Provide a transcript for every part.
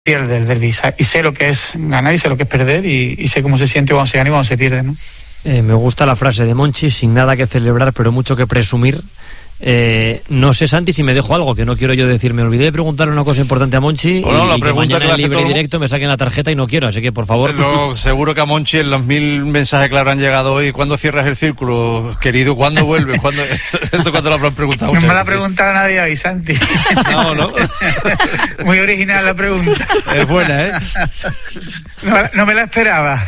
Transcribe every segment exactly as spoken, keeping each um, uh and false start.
pierde el derbi, y sé lo que es ganar y sé lo que es perder, y, y sé cómo se siente cuando se gana y cuando se pierde, ¿no? Eh, me gusta la frase de Monchi: sin nada que celebrar pero mucho que presumir. Eh, no sé, Santi, si me dejo algo que no quiero yo decir. Me olvidé de preguntarle una cosa importante a Monchi. Bueno, y, la y pregunta que mañana que en libre todo... directo me saquen la tarjeta y no quiero, así que por favor. Pero seguro que a Monchi en los mil mensajes que le habrán llegado hoy: ¿cuándo cierras el círculo, querido? ¿Cuándo vuelves? ¿Cuándo... Esto, esto cuando lo habrán preguntado. No me la ha veces, preguntado nadie hoy, Santi. No, no. Muy original la pregunta. Es buena, ¿eh? No, no me la esperaba.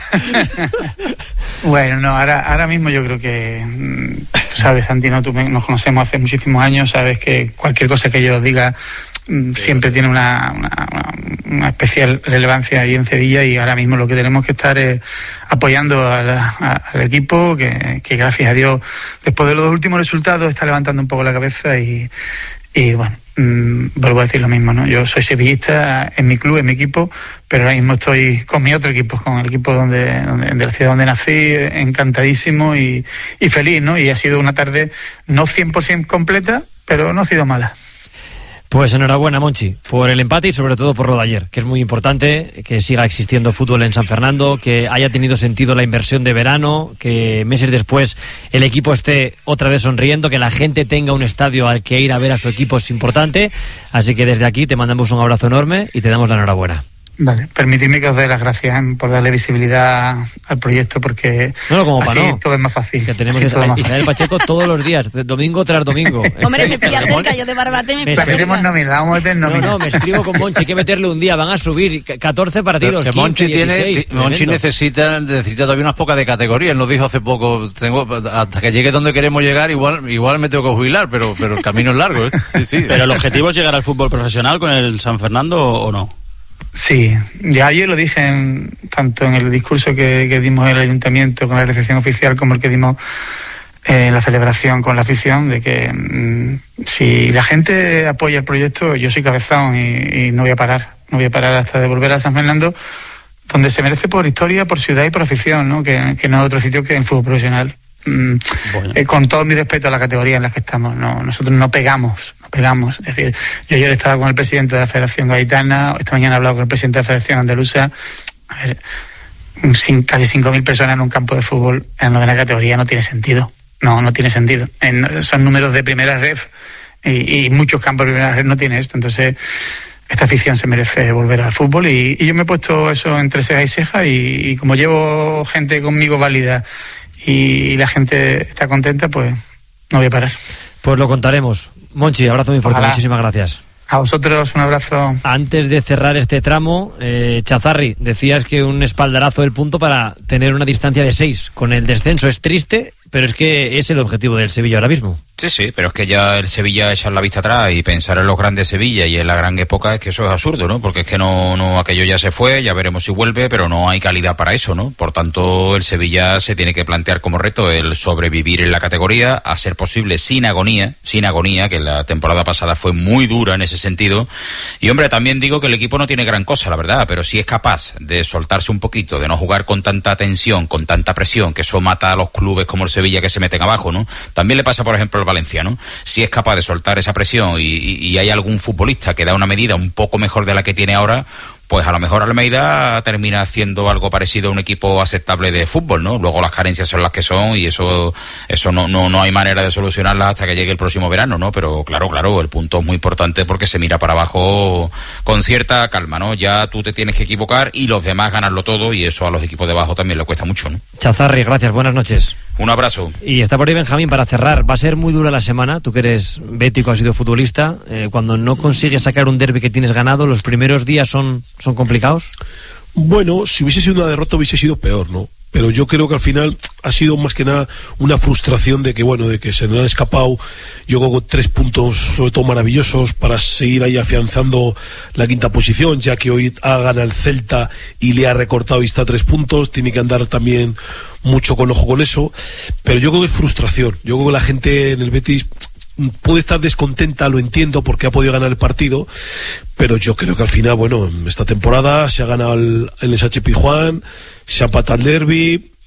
Bueno, no, ahora, ahora mismo yo creo que, sabes, Santi, ¿no? Tú me, nos conocemos hace muchísimos años, sabes que cualquier cosa que yo diga siempre tiene una, una, una especial relevancia ahí en Sevilla, y ahora mismo lo que tenemos que estar es apoyando al, a, al equipo, que, que gracias a Dios, después de los dos últimos resultados, está levantando un poco la cabeza y, y bueno, mmm, vuelvo a decir lo mismo, ¿no? Yo soy sevillista en mi club, en mi equipo, pero ahora mismo estoy con mi otro equipo, con el equipo donde, donde de la ciudad donde nací, encantadísimo y, y feliz, ¿no? Y ha sido una tarde no cien por ciento completa, pero no ha sido mala. Pues enhorabuena, Monchi, por el empate y sobre todo por lo de ayer, que es muy importante que siga existiendo fútbol en San Fernando, que haya tenido sentido la inversión de verano, que meses después el equipo esté otra vez sonriendo, que la gente tenga un estadio al que ir a ver a su equipo es importante. Así que desde aquí te mandamos un abrazo enorme y te damos la enhorabuena. Vale, permitidme que os dé las gracias, ¿eh?, por darle visibilidad al proyecto, porque no, no, como así no. todo es más fácil. Que tenemos a Isabel Pacheco todos los días, domingo tras domingo. Hombre, me pilla cerca, yo de Barbate me pilla cerca. Nómina, vamos a meter nómina. No, no, me escribo con Monchi, hay que meterle un día, van a subir catorce partidos. Pero que Monchi quince, tiene, dieciséis, Monchi necesita, necesita todavía unas pocas de categoría. Él nos dijo hace poco, tengo, hasta que llegue donde queremos llegar, igual, igual me tengo que jubilar, pero, pero el camino es largo, ¿eh? Sí, sí. Pero el objetivo es llegar al fútbol profesional con el San Fernando, ¿o no? Sí, ya ayer lo dije en, tanto en el discurso que, que dimos en el ayuntamiento con la recepción oficial, como el que dimos en la celebración con la afición, de que mmm, si la gente apoya el proyecto, yo soy cabezón y, y no voy a parar, no voy a parar hasta de volver a San Fernando, donde se merece por historia, por ciudad y por afición, ¿no? Que, que no es otro sitio que en fútbol profesional. Mm, bueno. eh, con todo mi respeto a la categoría en la que estamos, no, nosotros no pegamos, no pegamos. Es decir, yo ayer estaba con el presidente de la Federación Gaditana, esta mañana he hablado con el presidente de la Federación Andaluza. A ver, sin, casi cinco mil personas en un campo de fútbol en la novena categoría no tiene sentido. No, no tiene sentido. En, son números de primera ref y, y muchos campos de primera ref no tiene esto. Entonces, esta afición se merece volver al fútbol y, y yo me he puesto eso entre ceja y ceja y, y como llevo gente conmigo válida y la gente está contenta, pues no voy a parar. Pues lo contaremos. Monchi, abrazo muy fuerte. Ojalá. Muchísimas gracias. A vosotros un abrazo. Antes de cerrar este tramo, eh, Chazarri, decías que un espaldarazo del punto para tener una distancia de seis con el descenso es triste, pero es que es el objetivo del Sevilla ahora mismo. Sí, sí, pero es que ya el Sevilla echar la vista atrás y pensar en los grandes Sevilla y en la gran época, es que eso es absurdo, ¿no? Porque es que no, no, aquello ya se fue, ya veremos si vuelve, pero no hay calidad para eso, ¿no? Por tanto, el Sevilla se tiene que plantear como reto el sobrevivir en la categoría, a ser posible sin agonía, sin agonía, que la temporada pasada fue muy dura en ese sentido. Y hombre, también digo que el equipo no tiene gran cosa, la verdad, pero si es capaz de soltarse un poquito, de no jugar con tanta tensión, con tanta presión, que eso mata a los clubes como el Sevilla que se meten abajo, ¿no? También le pasa, por ejemplo, al Valencia, ¿no? Si es capaz de soltar esa presión y, y, y hay algún futbolista que da una medida un poco mejor de la que tiene ahora, pues a lo mejor Almeida termina haciendo algo parecido a un equipo aceptable de fútbol, ¿no? Luego las carencias son las que son y eso eso no no no hay manera de solucionarlas hasta que llegue el próximo verano, ¿no? Pero claro, claro, el punto es muy importante porque se mira para abajo con cierta calma, ¿no? Ya tú te tienes que equivocar y los demás ganarlo todo y eso a los equipos de abajo también le cuesta mucho, ¿no? Chazarri, gracias, buenas noches. Un abrazo. Y está por ahí Benjamín para cerrar. Va a ser muy dura la semana, tú que eres bético, has sido futbolista, eh, cuando no consigues sacar un derbi que tienes ganado, ¿los primeros días son, son complicados? Bueno, si hubiese sido una derrota hubiese sido peor, ¿no? Pero yo creo que al final ha sido más que nada una frustración de que, bueno, de que se nos han escapado, yo creo, tres puntos sobre todo maravillosos para seguir ahí afianzando la quinta posición, ya que hoy ha ganado el Celta y le ha recortado y está a tres puntos, tiene que andar también mucho con ojo con eso, pero yo creo que es frustración, yo creo que la gente en el Betis puede estar descontenta, lo entiendo, porque ha podido ganar el partido, pero yo creo que al final, bueno, esta temporada se ha ganado el, el S H Pizjuán, se ha empatado el derbi,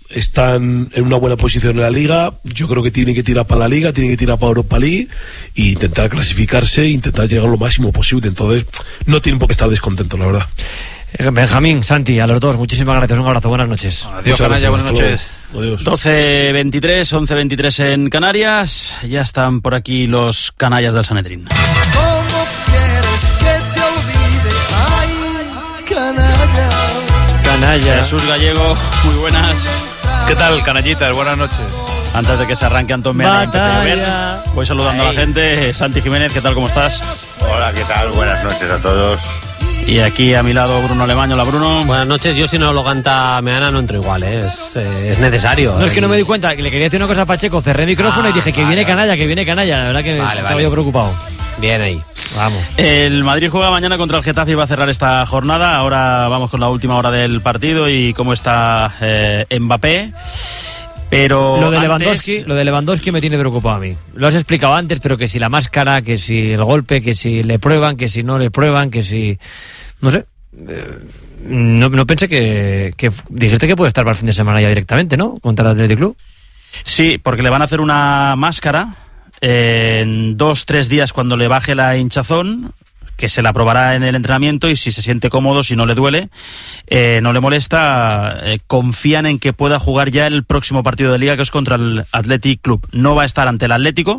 están en una buena posición en la Liga. Yo creo que tienen que tirar para la Liga, tienen que tirar para Europa League e intentar clasificarse e intentar llegar lo máximo posible. Entonces no tienen por qué estar descontentos, la verdad. Benjamín, Santi, a los dos, muchísimas gracias, un abrazo, buenas noches. Adiós, Canalla, buenas noches. Adiós. doce veintitrés, once veintitrés en Canarias. Ya están por aquí los canallas del Sanedrín. ¿Cómo quieres que te olvide? Ay, canalla. Canalla. Jesús Gallego, muy buenas. ¿Qué tal, canallitas? Buenas noches. Antes de que se arranque Antón Meana y empiece a llover, Batalla. voy saludando a la gente. Santi Jiménez, ¿qué tal? ¿Cómo estás? Hola, ¿qué tal? Buenas noches a todos. Y aquí a mi lado Bruno Alemán. Hola, Bruno. Buenas noches. Yo si no lo canta Meana no entro igual, ¿eh? es, eh, es necesario. No, es que no me di cuenta, que le quería decir una cosa a Pacheco, cerré el micrófono Ah, y dije que vale, viene vale. canalla, que viene canalla, la verdad que Vale, estaba vale. yo preocupado. Bien ahí. Vamos. El Madrid juega mañana contra el Getafe y va a cerrar esta jornada. Ahora vamos con la última hora del partido y cómo está eh, Mbappé. Pero Lo de antes- Lewandowski, lo de Lewandowski me tiene preocupado a mí. Lo has explicado antes, pero que si la máscara, que si el golpe, que si le prueban, que si no le prueban, que si... No sé. Eh, No, no pensé que, que... Dijiste que puede estar para el fin de semana ya directamente, ¿no? Contra el Athletic Club. Sí, porque le van a hacer una máscara eh, en dos, tres días cuando le baje la hinchazón, que se la probará en el entrenamiento y si se siente cómodo, si no le duele, eh, no le molesta, eh, confían en que pueda jugar ya el próximo partido de Liga, que es contra el Athletic Club. No va a estar ante el Atlético,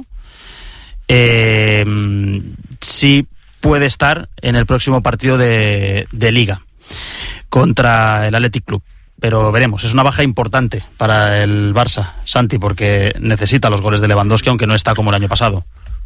eh, sí puede estar en el próximo partido de, de Liga contra el Athletic Club. Pero veremos, es una baja importante para el Barça, Santi, porque necesita los goles de Lewandowski, aunque no está como el año pasado.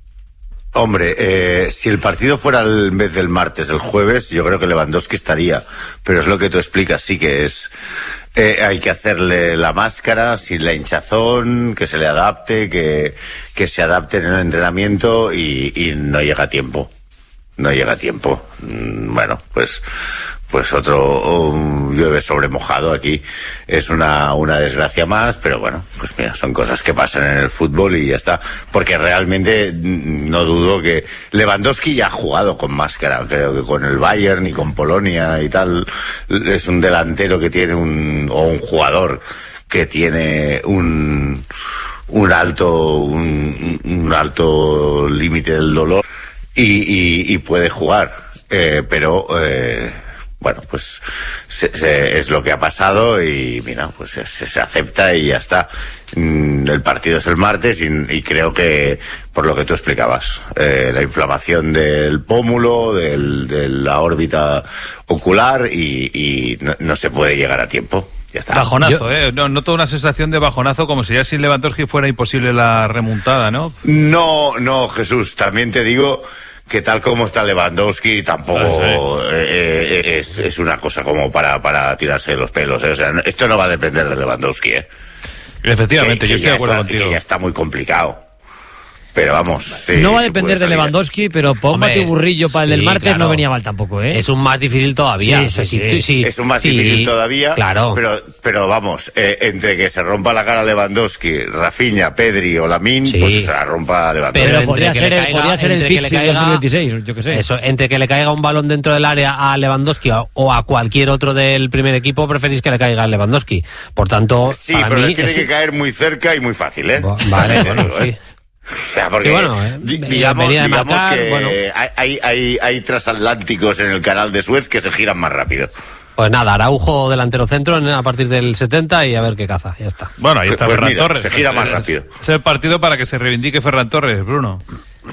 Hombre, eh, si el partido fuera en vez del martes, el jueves, yo creo que Lewandowski estaría. Pero es lo que tú explicas, sí que es... Eh, hay que hacerle la máscara, sin la hinchazón, que se le adapte, que, que se adapte en el entrenamiento y, y no llega a tiempo. No llega a tiempo. Mm, Bueno, pues... Pues otro um, llueve sobre mojado aquí. Es una, una desgracia más, pero bueno, pues mira, son cosas que pasan en el fútbol y ya está. Porque realmente mm, no dudo que Lewandowski ya ha jugado con máscara, creo que con el Bayern y con Polonia y tal. Es un delantero que tiene un, o un jugador que tiene un, un alto, un, un alto límite del dolor y, y, y puede jugar. Eh, pero, eh, bueno, pues se, se, es lo que ha pasado y mira, pues se, se acepta y ya está. Mm, El partido es el martes y, y creo que, por lo que tú explicabas, eh, la inflamación del pómulo, del, de la órbita ocular y, y no, no se puede llegar a tiempo. Ya está. Bajonazo, ¿eh? No, noto una sensación de bajonazo, como si ya sin Lewandowski fuera imposible la remontada, ¿no? No, no, Jesús, también te digo que tal como está Lewandowski tampoco Sí, sí. eh, eh, es, es una cosa como para, para tirarse los pelos, ¿eh? O sea, no- esto no va a depender de Lewandowski, ¿eh? Efectivamente, Que- yo que estoy ya de acuerdo está- contigo. Que ya está muy complicado. Pero vamos, sí, no va a sí depender puede de salir. Lewandowski, pero para un Hombre, batiburrillo para el del sí, martes claro. no venía mal tampoco, ¿eh? Es un más difícil todavía. Sí, O sea, sí, si sí. tú- si- Es un más si- difícil todavía, Claro. pero, pero vamos, eh, entre que se rompa la cara Lewandowski, Rafinha, Pedri o Lamine, Sí. pues se la rompa Lewandowski. pero entre podría que ser, le el, caiga- podría ser el entre que le Pixi caiga- dos mil veintiséis, yo qué sé. Eso, entre que le caiga un balón dentro del área a Lewandowski o- o a cualquier otro del primer equipo, preferís que le caiga a Lewandowski. Por tanto, Sí, para pero mí le tiene es- que caer muy cerca y muy fácil, ¿eh? Vale, También te bueno, digo, sí. ¿eh? O sea, porque Y bueno, eh, di- venía digamos, de digamos marcar, que bueno. hay, hay, hay, hay transatlánticos en el canal de Suez que se giran más rápido. Pues nada, Araujo delantero centro en- a partir del setenta y a ver qué caza, ya está. Bueno, ahí está Pues Ferran mira, Torres. se gira más Es- rápido. Es el partido para que se reivindique Ferran Torres, Bruno.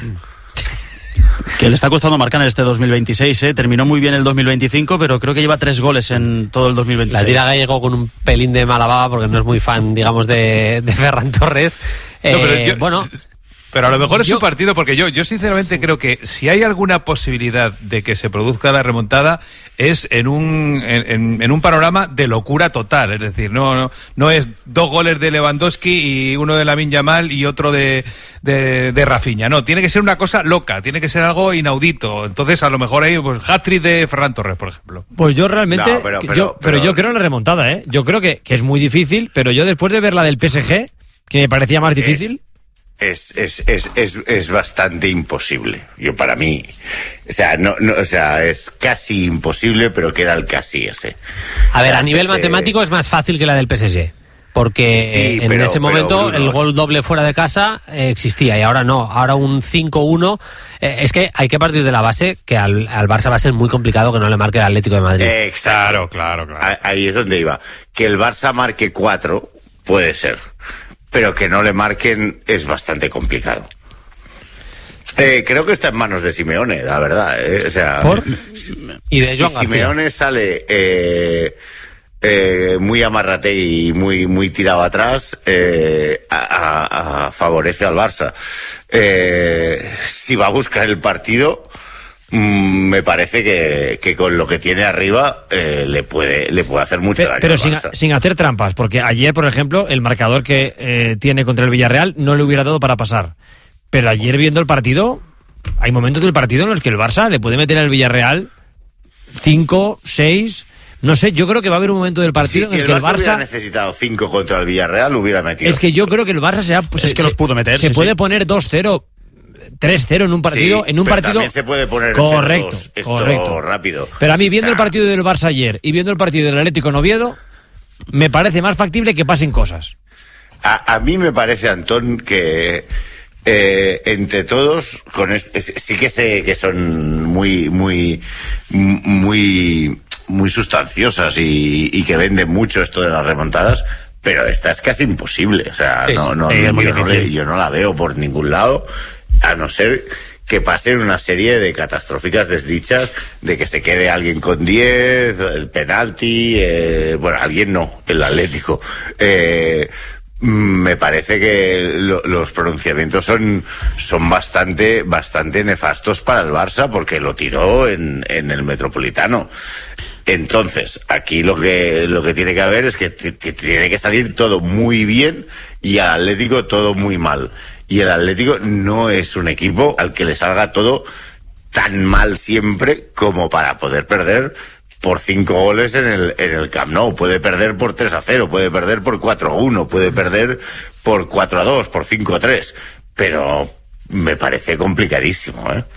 Que le está costando marcar en este dos mil veintiséis, ¿eh? Terminó muy bien el dos mil veinticinco, pero creo que lleva tres goles en todo el dos mil La veintiséis. tira Gallego con un pelín de mala baba porque no es muy fan, digamos, de, de Ferran Torres. No, pero Eh, yo- bueno, Pero a lo mejor es Yo- su partido, porque yo, yo sinceramente creo que si hay alguna posibilidad de que se produzca la remontada es en un en, en- en un panorama de locura total, es decir, no no, no es dos goles de Lewandowski y uno de Lamine Yamal y otro de, de, de Rafinha, no, tiene que ser una cosa loca, tiene que ser algo inaudito, entonces a lo mejor hay pues hat-trick de Ferran Torres, por ejemplo. Pues yo realmente, No, pero- yo, pero- pero, pero- yo creo en la remontada, ¿eh? Yo creo que, que es muy difícil, pero yo después de ver la del P S G, que me parecía más difícil, Es, es, es, es, es bastante imposible. Yo para mí, o sea, no, no, o sea, es casi imposible, pero queda el casi ese. a O ver, sea, a nivel se- matemático es más fácil que la del P S G. porque Sí, en pero- ese pero, momento Bruno, el gol doble fuera de casa eh, existía y ahora no, ahora un cinco uno. Eh, es que hay que partir de la base que al, al Barça va a ser muy complicado que no le marque el Atlético de Madrid. Eh, exacto. Claro, claro, claro. A- Ahí es donde iba. Que el Barça marque cuatro, puede ser. Pero que no le marquen es bastante complicado. Eh, creo que está en manos de Simeone, la verdad. eh. O sea, ¿Por? si- Y de si Joan García. Simeone sale eh, eh, muy amarrate y muy muy tirado atrás, eh, a- a- a- favorece al Barça. Eh, si va a buscar el partido, mm, me parece que, que con lo que tiene arriba eh, le puede le puede hacer mucho Pe- daño Pero al sin, Barça. sin hacer trampas, porque ayer, por ejemplo, el marcador que eh, tiene contra el Villarreal no le hubiera dado para pasar. Pero ayer viendo el partido, hay momentos del partido en los que el Barça le puede meter al Villarreal cinco, seis, no sé, yo creo que va a haber un momento del Sí, partido si en el el que el Barça hubiera Barça... necesitado cinco contra el Villarreal, hubiera metido. Es que yo creo que el Barça se ha, Pues es que los pudo meter, Se sí, puede sí. poner dos cero, tres cero en un partido, Sí, en un pero partido también se puede poner correcto, cero dos, esto correcto. rápido. Pero a mí viendo O sea, el partido del Barça ayer y viendo el partido del Atlético en Oviedo, me parece más factible que pasen cosas. A, a mí me parece, Antón, que eh, entre todos, con es- es- sí que sé que son muy, muy, muy, muy sustanciosas y, y que venden mucho esto de las remontadas, pero esta es casi imposible. O sea, Sí, no, no, sí, es muy yo, no le- difícil. yo no la veo por ningún lado, a no ser que pasen una serie de catastróficas desdichas, de que se quede alguien con diez, el penalti, eh, bueno, alguien no, el Atlético. Eh, me parece que lo- los pronunciamientos son, son bastante, bastante nefastos para el Barça porque lo tiró en, en el Metropolitano. Entonces, aquí lo que, lo que tiene que haber es que t- t- tiene que salir todo muy bien y al Atlético todo muy mal. Y el Atlético no es un equipo al que le salga todo tan mal siempre como para poder perder por cinco goles en el, en el Camp Nou. Puede perder por tres a cero, puede perder por cuatro a uno, puede perder por cuatro a dos, por cinco a tres. Pero me parece complicadísimo, ¿eh?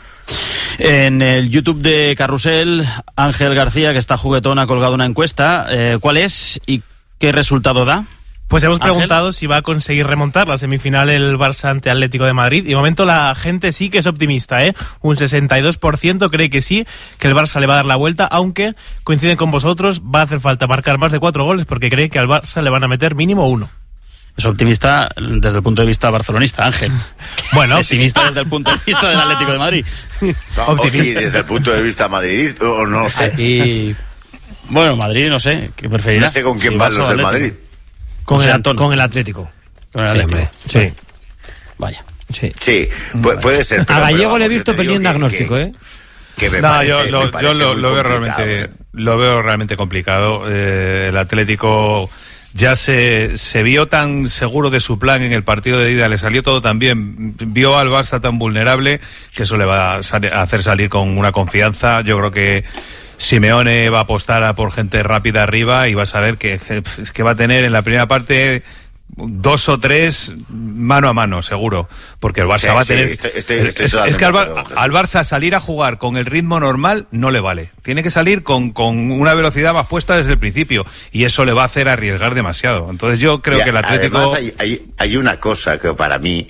En el YouTube de Carrusel, Ángel García, que está juguetón, ha colgado una encuesta. Eh, ¿Cuál es y qué resultado da? Pues hemos Ángel. preguntado si va a conseguir remontar la semifinal el Barça ante Atlético de Madrid. Y de momento la gente sí que es optimista, ¿eh? Un sesenta y dos por ciento cree que sí, que el Barça le va a dar la vuelta, aunque coinciden con vosotros, va a hacer falta marcar más de cuatro goles porque cree que al Barça le van a meter mínimo uno. Es optimista desde el punto de vista barcelonista, Ángel. Bueno, pesimista desde el punto de vista del Atlético de Madrid. O sí, desde el punto de vista madridista, o no sé. Aquí Bueno, Madrid, no sé, ¿qué preferirá? No sé con quién Si van Barça los o del Atlético. Madrid. Con, José el, Antón. con el Atlético. Con el Sí, Atlético. hombre. Sí, Vaya. sí. Sí, pu- puede ser. pero- A Gallego pero le he vamos, visto yo te digo pelín que- diagnóstico, que- ¿eh? que me No, parece- yo, me lo, yo parece lo, muy lo veo complicado, realmente, ¿eh? lo veo realmente complicado. Eh, el Atlético ya se, se vio tan seguro de su plan en el partido de ida, le salió todo tan bien, vio al Barça tan vulnerable que eso le va a, sal- a hacer salir con una confianza. Yo creo que Simeone va a apostar a por gente rápida arriba y va a saber que, que va a tener en la primera parte dos o tres mano a mano, seguro, porque el Barça Sí, va a sí, tener... estoy- estoy- es, estoy es- es totalmente que al, de Bar- acuerdo, Jesús. al Barça salir a jugar con el ritmo normal no le vale. Tiene que salir con, con una velocidad más puesta desde el principio y eso le va a hacer arriesgar demasiado. Entonces yo creo Y que el Atlético... Además hay, hay, hay una cosa que para mí,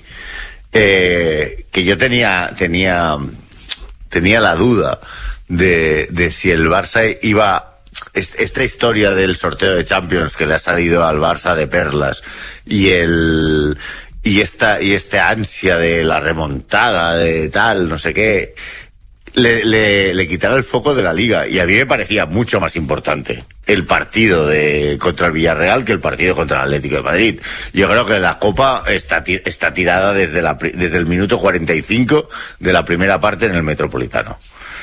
eh, que yo tenía, tenía, tenía la duda de, de si el Barça iba... est- Esta historia del sorteo de Champions que le ha salido al Barça de perlas y el y esta y esta ansia de la remontada de tal no sé qué le, le, le quitará el foco de la liga y a mí me parecía mucho más importante el partido de contra el Villarreal que el partido contra el Atlético de Madrid. Yo creo que la Copa está ti- está tirada desde la pri- desde el minuto cuarenta y cinco de la primera parte en el Metropolitano.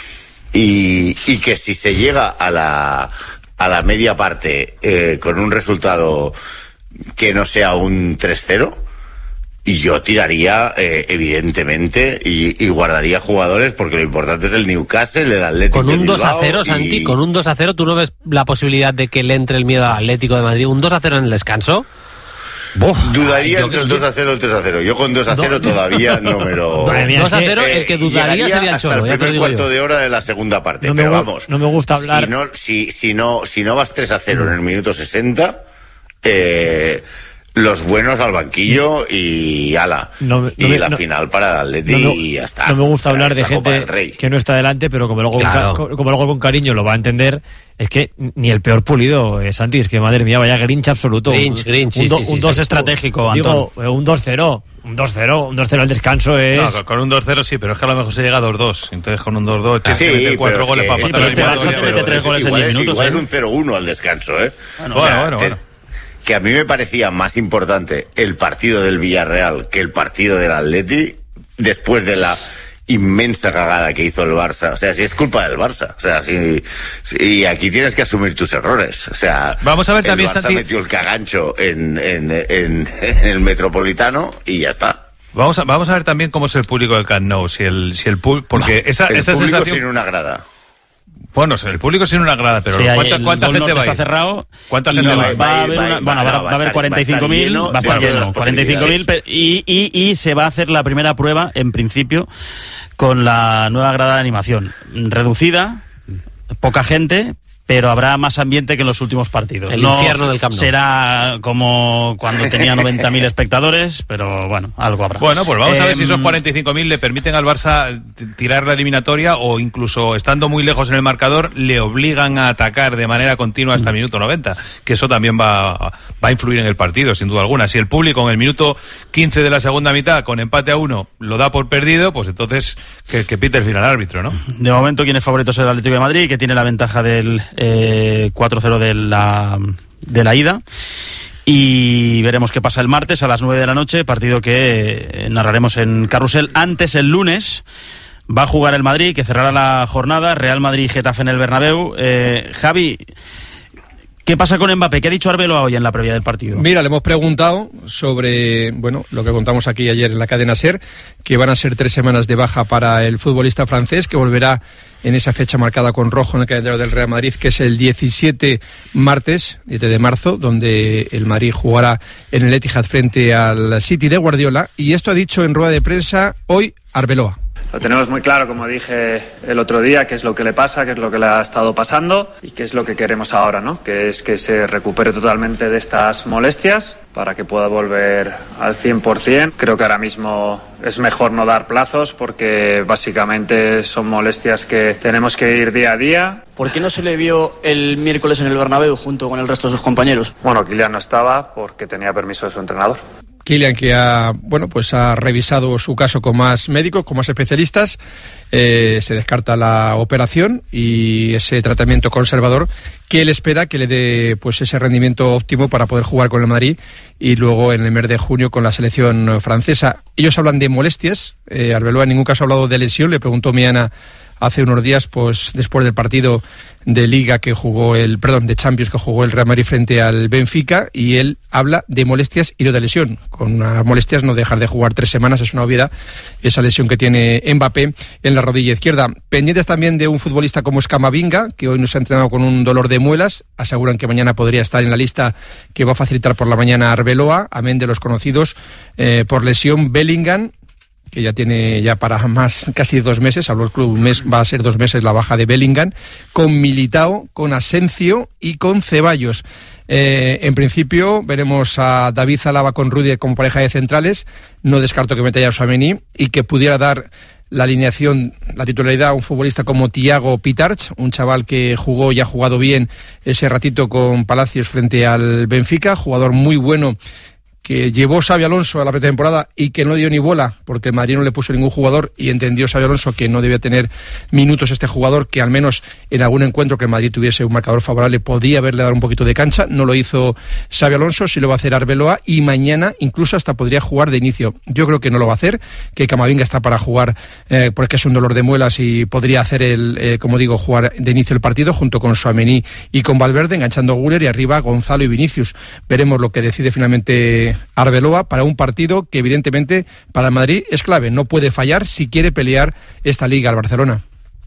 Y, y que si se llega a la a la media parte eh, con un resultado que no sea un tres cero, y yo tiraría eh, evidentemente y, y guardaría jugadores porque lo importante es el Newcastle, el Atlético con de un dos a Bilbao cero, y- Santi, con un dos a cero, ¿tú no ves la posibilidad de que le entre el miedo al Atlético de Madrid? ¿Un dos a cero en el descanso? Buf, Dudaría yo- entre el yo- dos a cero y el tres a cero. Yo con dos a cero todavía no me lo... Madre mía, dos a es que, cero, el que dudaría llegaría sería el hasta Cholo, el ya te lo primer digo cuarto yo. de hora de la segunda parte, No me pero gu- vamos. no me gusta hablar- Si no, si, si no, si no vas tres a cero en el minuto sesenta, eh, los buenos al banquillo y ala. No, no y me, la no, final para el Atleti no me, y ya está. No me gusta o sea, hablar de gente que no está delante, pero como luego, claro. con, como luego con cariño lo va a entender, es que ni el peor Pulido, eh, Santi, es que madre mía, vaya Grinch absoluto. Grinch, Grinch, un, sí, do, sí, sí, un dos sí. estratégico, digo, un dos cero. Un dos cero, un dos cero al descanso es... No, con un dos cero sí, pero es que a lo mejor se llega a dos dos. Entonces con un dos dos tienes sí, que meter cuatro goles para sí, pasar este la Barça eliminatoria. mete tres goles en diez minutos. Igual ¿eh? Es un cero uno al descanso, ¿eh? Bueno, o sea, bueno, bueno, te, bueno. Que a mí me parecía más importante el partido del Villarreal que el partido del Atleti después de la inmensa cagada que hizo el Barça. O sea, si es culpa del Barça. O sea, si, si y aquí tienes que asumir tus errores. O sea, vamos a ver el también, Barça Santi... metió el cagancho en, en, en, en el Metropolitano y ya está. Vamos a, vamos a ver también cómo es el público del Camp Nou, si el, si el público, porque esa, el esa público sensación... sin una grada. Bueno, el público sin una grada, pero sí, ¿cuánta, el cuánta gente va a ir? Está cerrado. ¿Cuánta gente va a ir? Va a haber, una, bueno, va, va a haber cuarenta y cinco mil, va a estar lleno, cuarenta y cinco mil, y, y, y se va a hacer la primera prueba, en principio, con la nueva grada de animación. Reducida, poca gente, pero habrá más ambiente que en los últimos partidos. El no infierno del Camp Nou. Será como cuando tenía noventa mil espectadores, pero bueno, algo habrá. Bueno, pues vamos eh, a ver si esos cuarenta y cinco mil le permiten al Barça tirar la eliminatoria o incluso estando muy lejos en el marcador le obligan a atacar de manera continua hasta el minuto noventa, que eso también va, va a influir en el partido, sin duda alguna. Si el público en el minuto quince de la segunda mitad con empate a uno lo da por perdido, pues entonces que, que pite el final árbitro, ¿no? De momento quien es favorito es el Atlético de Madrid, que tiene la ventaja del Eh, cuatro cero de la, de la ida, y veremos qué pasa el martes a las nueve de la noche, partido que eh, narraremos en Carrusel. Antes, el lunes va a jugar el Madrid, que cerrará la jornada, Real Madrid-Getafe en el Bernabéu. eh, Javi, ¿qué pasa con Mbappé? ¿Qué ha dicho Arbeloa hoy en la previa del partido? Mira, le hemos preguntado sobre, bueno, lo que contamos aquí ayer en la cadena SER, que van a ser tres semanas de baja para el futbolista francés, que volverá en esa fecha marcada con rojo en el calendario del Real Madrid, que es el diecisiete martes, siete de marzo, donde el Madrid jugará en el Etihad frente al City de Guardiola, y esto ha dicho en rueda de prensa hoy Arbeloa. Lo tenemos muy claro, como dije el otro día, qué es lo que le pasa, qué es lo que le ha estado pasando y qué es lo que queremos ahora, ¿no? Que es que se recupere totalmente de estas molestias para que pueda volver al cien por ciento. Creo que ahora mismo es mejor no dar plazos porque básicamente son molestias que tenemos que ir día a día. ¿Por qué no se le vio el miércoles en el Bernabéu junto con el resto de sus compañeros? Bueno, Kylian no estaba porque tenía permiso de su entrenador. Kylian, que ha, bueno, pues ha revisado su caso con más médicos, con más especialistas, eh, se descarta la operación y ese tratamiento conservador que él espera que le dé pues ese rendimiento óptimo para poder jugar con el Madrid y luego en el mes de junio con la selección francesa. Ellos hablan de molestias, eh, Arbeloa en ningún caso ha hablado de lesión, le preguntó Miana hace unos días, pues después del partido de Liga que jugó el, perdón, de Champions que jugó el Real Madrid frente al Benfica, y él habla de molestias y no de lesión. Con unas molestias no dejar de jugar tres semanas, es una obviedad, esa lesión que tiene Mbappé en la rodilla izquierda. Pendientes también de un futbolista como Camavinga, que hoy nos ha entrenado con un dolor de muelas, aseguran que mañana podría estar en la lista que va a facilitar por la mañana Arbeloa, amén de los conocidos eh, por lesión Bellingham, que ya tiene ya para más casi dos meses, habló el club, un mes, va a ser dos meses la baja de Bellingham, con Militao, con Asensio y con Ceballos. Eh, en principio veremos a David Alaba con Rudiger como pareja de centrales, no descarto que meta ya a Tchouaméni y que pudiera dar la alineación, la titularidad a un futbolista como Thiago Pitarch, un chaval que jugó y ha jugado bien ese ratito con Palacios frente al Benfica, jugador muy bueno, que llevó Xabi Alonso a la pretemporada y que no dio ni bola porque el Madrid no le puso ningún jugador, y entendió Xabi Alonso que no debía tener minutos este jugador, que al menos en algún encuentro que el Madrid tuviese un marcador favorable podía haberle dado un poquito de cancha. No lo hizo Xabi Alonso, sí lo va a hacer Arbeloa, y mañana incluso hasta podría jugar de inicio. Yo creo que no lo va a hacer, que Camavinga está para jugar eh, porque es un dolor de muelas y podría hacer el, eh, como digo, jugar de inicio el partido junto con Tchouaméni y con Valverde, enganchando a Güler, y arriba Gonzalo y Vinicius. Veremos lo que decide finalmente Arbeloa para un partido que evidentemente para el Madrid es clave, no puede fallar si quiere pelear esta liga al Barcelona.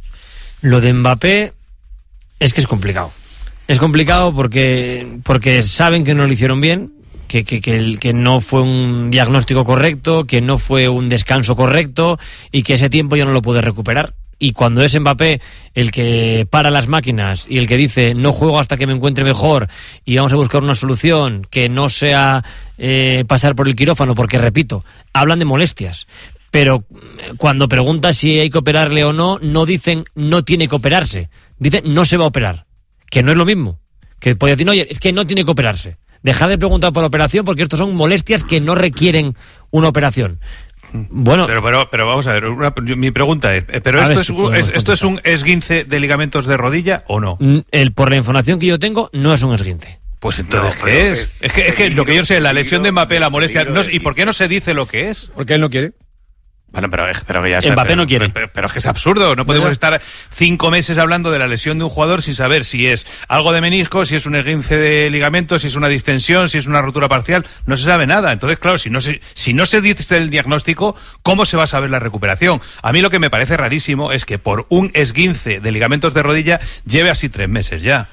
Lo de Mbappé es que es complicado. Es complicado porque, porque saben que no lo hicieron bien, que, que, que, el, que no fue un diagnóstico correcto, que no fue un descanso correcto y que ese tiempo ya no lo puede recuperar. y cuando es Mbappé el que para las máquinas y el que dice no juego hasta que me encuentre mejor y vamos a buscar una solución que no sea eh, pasar por el quirófano, porque repito, hablan de molestias, pero cuando preguntas si hay que operarle o no, no dicen no tiene que operarse, dicen no se va a operar, que no es lo mismo, que podría decir, oye, es que no tiene que operarse. Dejad de preguntar por la operación porque estos son molestias que no requieren una operación. Bueno, pero, pero, pero vamos a ver, una, mi pregunta es, ¿pero esto, es, un, es, esto es un esguince de ligamentos de rodilla o no? El, por la información que yo tengo, no es un esguince. Pues entonces, no, ¿qué es? Es, es, que, es que lo que yo sé, la lesión de Mbappé, la molestia, no, ¿y por qué no se dice lo que es? Porque él no quiere. Bueno, pero, pero que ya está. Mbappé pero, no quiere. Pero, pero, pero es que es absurdo. No podemos estar cinco meses hablando de la lesión de un jugador sin saber si es algo de menisco, si es un esguince de ligamento, si es una distensión, si es una rotura parcial. No se sabe nada. Entonces, claro, si no se, si no se dice el diagnóstico, ¿cómo se va a saber la recuperación? A mí lo que me parece rarísimo es que por un esguince de ligamentos de rodilla lleve así tres meses ya.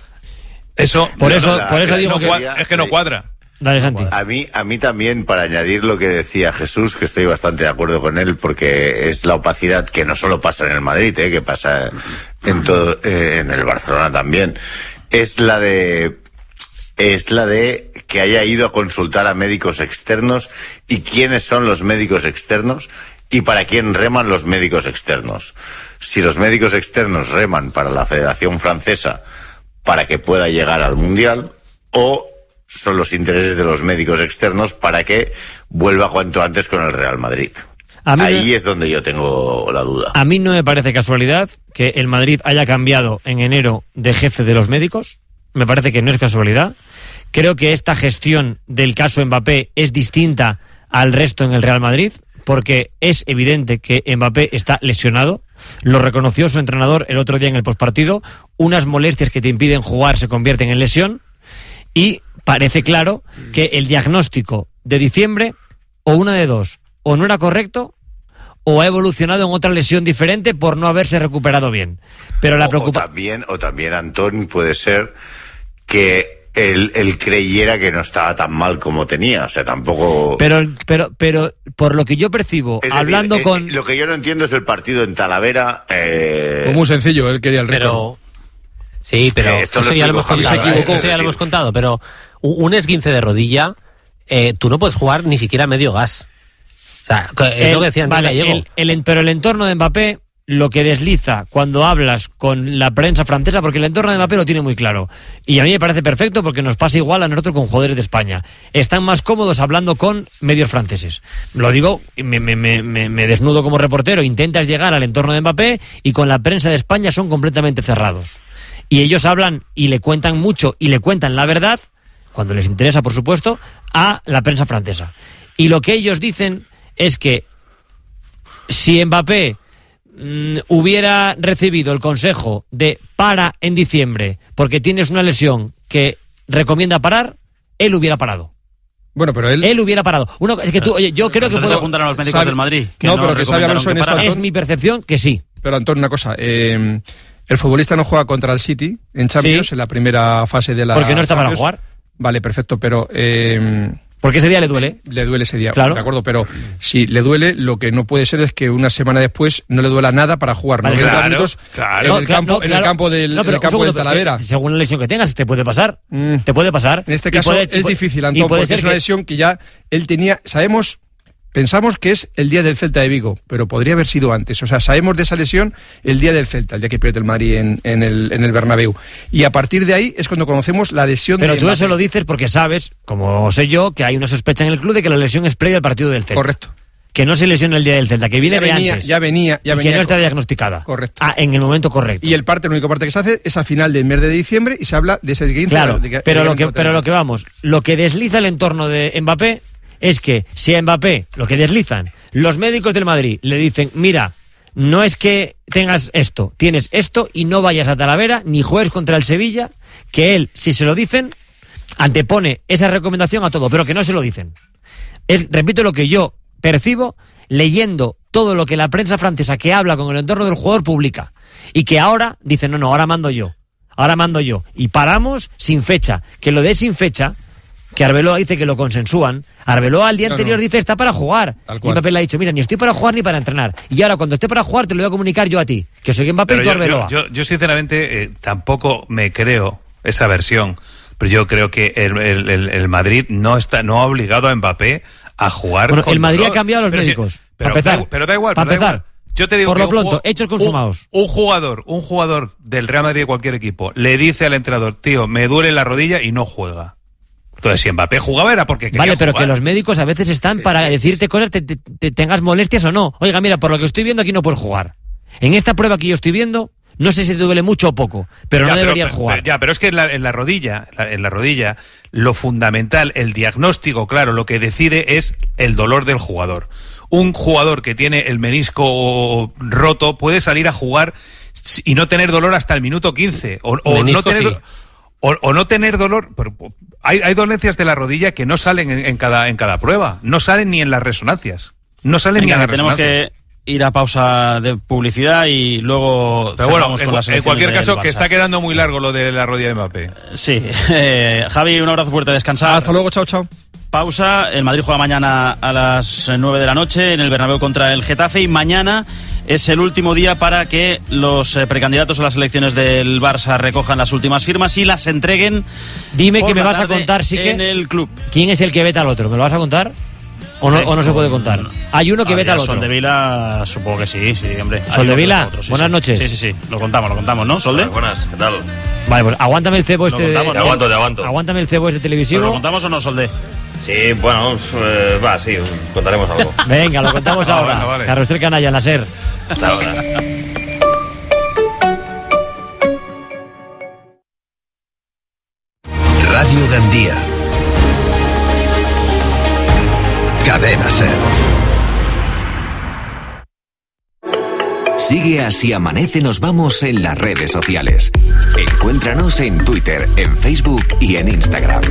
Eso, por eso, la, por eso digo no que cuadra, es que no cuadra. Dale, Santi. A mí, a mí también, para añadir lo que decía Jesús, que estoy bastante de acuerdo con él, porque es la opacidad que no solo pasa en el Madrid, eh, que pasa en todo, eh, en el Barcelona también, es la de, es la de que haya ido a consultar a médicos externos y quiénes son los médicos externos y para quién reman los médicos externos. Si los médicos externos reman para la Federación Francesa para que pueda llegar al Mundial, o son los intereses de los médicos externos para que vuelva cuanto antes con el Real Madrid. Ahí me... es donde yo tengo la duda. A mí no me parece casualidad que el Madrid haya cambiado en enero de jefe de los médicos. Me parece que no es casualidad. Creo que esta gestión del caso Mbappé es distinta al resto en el Real Madrid, porque es evidente que Mbappé está lesionado. Lo reconoció su entrenador el otro día en el postpartido. Unas molestias que te impiden jugar se convierten en lesión. Y parece claro que el diagnóstico de diciembre, o una de dos, o no era correcto, o ha evolucionado en otra lesión diferente por no haberse recuperado bien. Pero la preocupa... o también, o también, Antón, puede ser que él, él creyera que no estaba tan mal como tenía, o sea, tampoco... Pero, pero, pero por lo que yo percibo, es hablando decir, con... Eh, lo que yo no entiendo es el partido en Talavera... Eh... Fue muy sencillo, él quería el récord. Pero... Sí, pero sí, esto eso, lo ya lo hemos contado, Javier, ¿eh? Eso ya lo hemos contado, pero un esguince de rodilla, eh, tú no puedes jugar ni siquiera medio gas. O sea, es el, lo que decían vale, Gallego. El, el, pero el entorno de Mbappé, lo que desliza cuando hablas con la prensa francesa, porque el entorno de Mbappé lo tiene muy claro. Y a mí me parece perfecto porque nos pasa igual a nosotros con jugadores de España. Están más cómodos hablando con medios franceses. Lo digo, me, me, me, me desnudo como reportero, intentas llegar al entorno de Mbappé y con la prensa de España son completamente cerrados. Y ellos hablan y le cuentan mucho y le cuentan la verdad, cuando les interesa, por supuesto, a la prensa francesa. Y lo que ellos dicen es que si Mbappé mmm, hubiera recibido el consejo de para en diciembre porque tienes una lesión que recomienda parar, él hubiera parado. Bueno, pero él... Él hubiera parado. Uno, es que tú, oye, yo creo que... Entonces puedo... apuntaron a los médicos ¿Sabe? del Madrid. Que no, no, pero que sabe Alonso en esto, Es mi percepción que sí. Pero, Antón, una cosa... Eh... El futbolista no juega contra el City en Champions, sí, en la primera fase de la porque no está Champions. Para jugar. Vale, perfecto, pero... Eh, porque ese día le duele. Le duele ese día, claro. De acuerdo, pero si le duele, lo que no puede ser es que una semana después no le duela nada para jugar. Vale, ¿no? claro, minutos claro. En el no, campo, no, claro. en el campo del, no, en el campo segundo, del Talavera. Eh, según la lesión que tengas, te puede pasar. Mm. Te puede pasar. En este caso puede, es puede, difícil, Antón, porque es una que... lesión que ya él tenía... Sabemos... Pensamos que es el día del Celta de Vigo, pero podría haber sido antes. O sea, sabemos de esa lesión el día del Celta, el día que pierde el Madrid en, en, el, en el Bernabéu. Y a partir de ahí es cuando conocemos la lesión pero de... Pero tú Mbappé. eso lo dices porque sabes, como sé yo, que hay una sospecha en el club de que la lesión es previa al partido del Celta. Correcto. Que no se lesiona el día del Celta, que viene ya de venía, antes. Ya venía, ya y venía. que no está diagnosticada. Correcto. Ah, en el momento correcto. Y el parte, el único parte que se hace es a final del mes de diciembre y se habla de ese esguince. Claro, de que, pero, de lo que, pero lo que vamos, lo que desliza el entorno de Mbappé es que si a Mbappé, lo que deslizan, los médicos del Madrid le dicen, mira, no es que tengas esto, tienes esto y no vayas a Talavera ni juegues contra el Sevilla, que él, si se lo dicen, antepone esa recomendación a todo, pero que no se lo dicen. Es, repito lo que yo percibo leyendo todo lo que la prensa francesa que habla con el entorno del jugador publica y que ahora dicen, no, no, ahora mando yo, ahora mando yo y paramos sin fecha, que lo de sin fecha... que Arbeloa dice que lo consensúan. Arbeloa al día No, anterior no. dice está para jugar. Tal Y cual. Mbappé le ha dicho, mira, ni estoy para jugar ni para entrenar. Y ahora cuando esté para jugar te lo voy a comunicar yo a ti, que soy Mbappé Pero y tú yo, Arbeloa. yo, yo, yo, sinceramente eh, tampoco me creo esa versión, pero yo creo que el, el, el, el Madrid no está no ha obligado a Mbappé a jugar. Bueno, con el Madrid dolor. ha cambiado a los Pero si- médicos. pero, para empezar. da, pero da igual. Para pero da empezar. igual. Yo te digo Por que lo un pronto, ju- hechos consumados. Un, un jugador, un jugador del Real Madrid de cualquier equipo le dice al entrenador, tío, me duele la rodilla y no juega. Entonces, si Mbappé jugaba era porque quería Vale, pero jugar. que los médicos a veces están para decirte cosas, te, te- te tengas molestias o no. Oiga, mira, por lo que estoy viendo aquí no puedes jugar. En esta prueba que yo estoy viendo, no sé si te duele mucho o poco, pero Ya, no deberías pero- jugar. pero- ya, pero es que en la, en la rodilla, la- en la rodilla, lo fundamental, el diagnóstico, claro, lo que decide es el dolor del jugador. Un jugador que tiene el menisco roto puede salir a jugar y no tener dolor hasta el minuto quince. O, o no Menisco, tener, sí. o, o no tener dolor. Pero hay, hay dolencias de la rodilla que no salen en, en cada, en cada prueba. No salen ni en las resonancias. No salen Venga, ni en que las tenemos resonancias. que ir a pausa de publicidad y luego Pero bueno, cerramos en, con las en elecciones cualquier del caso, que Barça. está quedando muy largo lo de la rodilla de Mbappé. Sí. Eh, Javi, un abrazo fuerte, descansar. Hasta luego, chao, chao. Pausa. El Madrid juega mañana a las nueve de la noche en el Bernabéu contra el Getafe y mañana es el último día para que los eh, precandidatos a las elecciones del Barça recojan las últimas firmas y las entreguen. Dime por que me la vas a tarde contar, sí que... en el club. ¿Quién es el que veta al otro? ¿Me lo vas a contar? ¿O no, Hombre, o no se puede contar? Hay uno que veta al otro. Soldevila, supongo que sí, sí, hombre. Hay Soldevila, unos otros, sí, buenas sí. noches. Sí, sí, sí, lo contamos, lo contamos, ¿no, Solde? Buenas, ¿qué tal? Vale, pues aguántame el cebo este... contamos, de- te aguanto, te aguanto. Aguántame el cebo este televisivo. ¿Lo contamos o no, Solde? Sí, bueno, eh, va, sí, contaremos algo. Venga, lo contamos Ah, ahora. bueno, vale. Carrusel Canalla, en la SER. Hasta ahora. Radio Gandía. Cadena SER. Sigue a Si Amanece Nos Vamos en las redes sociales. Encuéntranos en Twitter, en Facebook y en Instagram.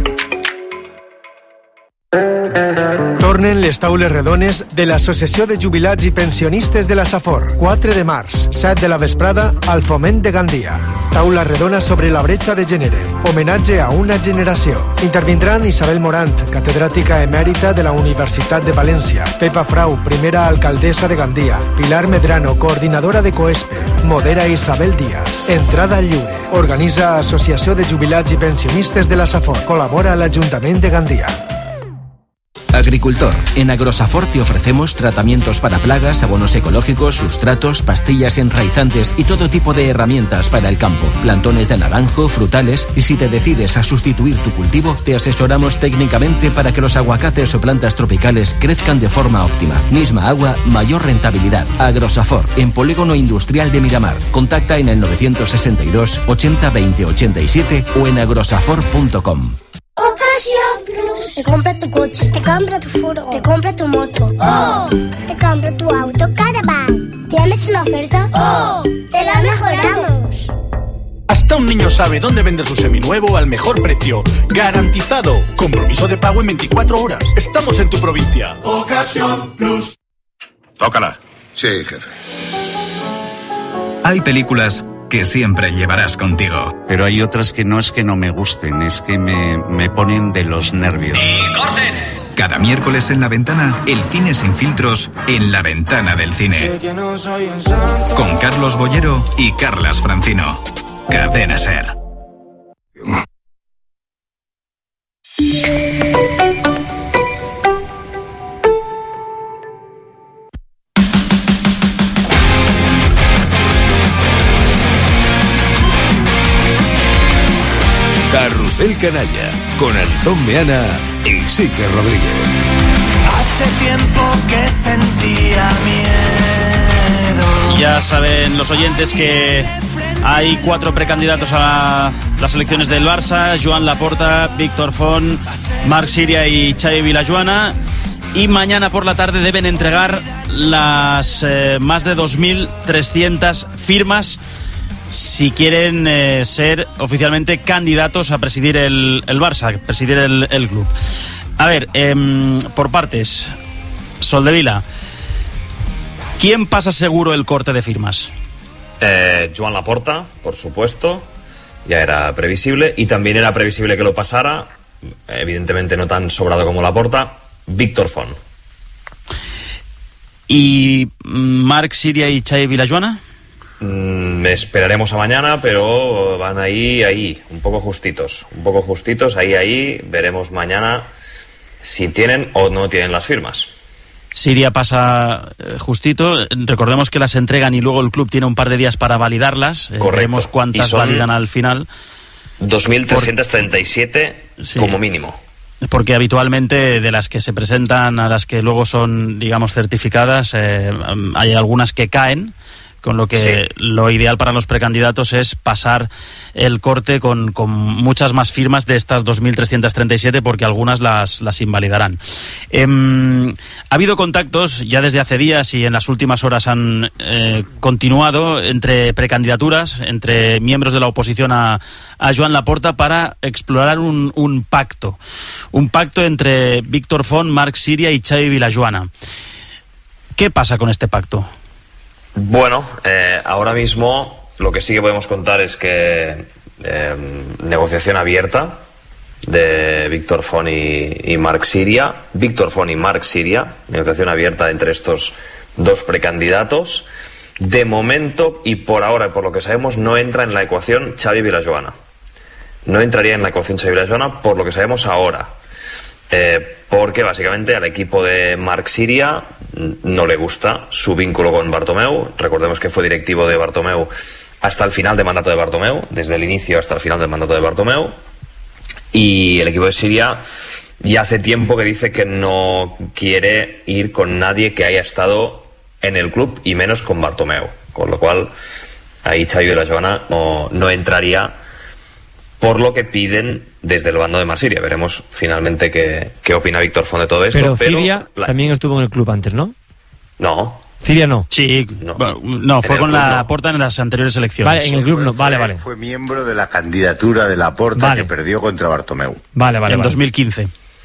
Tornen les taules redones de l'Associació de Jubilats i Pensionistes de la Safor. quatre de març, set de la vesprada, al Foment de Gandia. Taula redona sobre la bretxa de gènere. Homenatge a una generació. Intervindran Isabel Morant, catedràtica emèrita de la Universitat de València, Pepa Frau, primera alcaldessa de Gandia, Pilar Medrano, coordinadora de COESPE, modera Isabel Díaz. Entrada lliure. Organitza Associació de Jubilats i Pensionistes de la Safor. Col·labora l'Ajuntament de Gandia. Agricultor, en Agrosafor te ofrecemos tratamientos para plagas, abonos ecológicos, sustratos, pastillas enraizantes y todo tipo de herramientas para el campo, plantones de naranjo, frutales, y si te decides a sustituir tu cultivo, te asesoramos técnicamente para que los aguacates o plantas tropicales crezcan de forma óptima. Misma agua, mayor rentabilidad. Agrosafor, en Polígono Industrial de Miramar. Contacta en el novecientos sesenta y dos ochenta veinte ochenta y siete o en agrosafor punto com. Ocasión Plus. Te compra tu coche, te compra tu furgo, te compra tu moto. ¡Oh! Te compra tu auto Caravan. ¿Tienes una oferta? ¡Oh! Te la mejoramos. Hasta un niño sabe dónde vender su seminuevo al mejor precio. Garantizado. Compromiso de pago en veinticuatro horas. Estamos en tu provincia. Ocasión Plus. Tócala. Sí, jefe. Hay películas que siempre llevarás contigo. Pero hay otras que no es que no me gusten, es que me, me ponen de los nervios. Cada miércoles en La Ventana, el cine sin filtros en La Ventana del Cine. Con Carlos Bollero y Carlas Francino. Cadena SER. Carrusel Canalla, con Antón Meana y Sique Rodríguez. Hace tiempo que sentía miedo. Ya saben los oyentes que hay cuatro precandidatos a las elecciones del Barça: Joan Laporta, Víctor Font, Marc Siria y Xavi Vilajuana. Y mañana por la tarde deben entregar las eh, más de dos mil trescientas firmas si quieren eh, ser oficialmente candidatos a presidir el, el Barça, presidir el, el club. A ver, eh, por partes. Soldevila, ¿quién pasa seguro el corte de firmas? Eh, Joan Laporta, por supuesto, ya era previsible, y también era previsible que lo pasara evidentemente no tan sobrado como Laporta, Víctor Font. ¿Y Marc Siria y Xavi Vilajoana? Mm, esperaremos a mañana, pero van ahí, ahí, un poco justitos, un poco justitos, ahí, ahí, veremos mañana si tienen o no tienen las firmas. Siria pasa eh, justito, recordemos que las entregan y luego el club tiene un par de días para validarlas, eh, veremos cuántas validan al final. dos mil trescientos treinta y siete Sí. como mínimo. Porque habitualmente de las que se presentan a las que luego son, digamos, certificadas, eh, hay algunas que caen, con lo que sí. Lo ideal para los precandidatos es pasar el corte con, con muchas más firmas de estas dos mil trescientos treinta y siete, porque algunas las, las invalidarán. Eh, ha habido contactos ya desde hace días y en las últimas horas han eh, continuado entre precandidaturas, entre miembros de la oposición a, a Joan Laporta para explorar un, un pacto. Un pacto entre Víctor Font, Marc Siria y Xavi Vilajoana. ¿Qué pasa con este pacto? Bueno, eh, ahora mismo lo que sí que podemos contar es que eh, negociación abierta de Víctor Font y, y Marc Siria. Víctor Font y Marc Siria, negociación abierta entre estos dos precandidatos. De momento y por ahora, por lo que sabemos, no entra en la ecuación Xavi Vilajoana. No entraría en la ecuación Xavi Vilajoana por lo que sabemos ahora. Eh, porque básicamente al equipo de Marc Siria no le gusta su vínculo con Bartomeu. Recordemos que fue directivo de Bartomeu hasta el final del mandato de Bartomeu, desde el inicio hasta el final del mandato de Bartomeu, y el equipo de Siria ya hace tiempo que dice que no quiere ir con nadie que haya estado en el club y menos con Bartomeu, con lo cual ahí Xavi Vilajoana no, no entraría por lo que piden desde el bando de Marc Siria. Veremos finalmente qué, qué opina Víctor Font de todo esto. Pero, pero Siria la... también estuvo en el club antes, ¿no? No. Siria no. Sí, no, no fue con la Laporta en las anteriores elecciones. Vale, en el club no, vale, fue, vale. Fue miembro de la candidatura de Laporta vale. que perdió contra Bartomeu. Vale, vale. En vale. dos mil quince.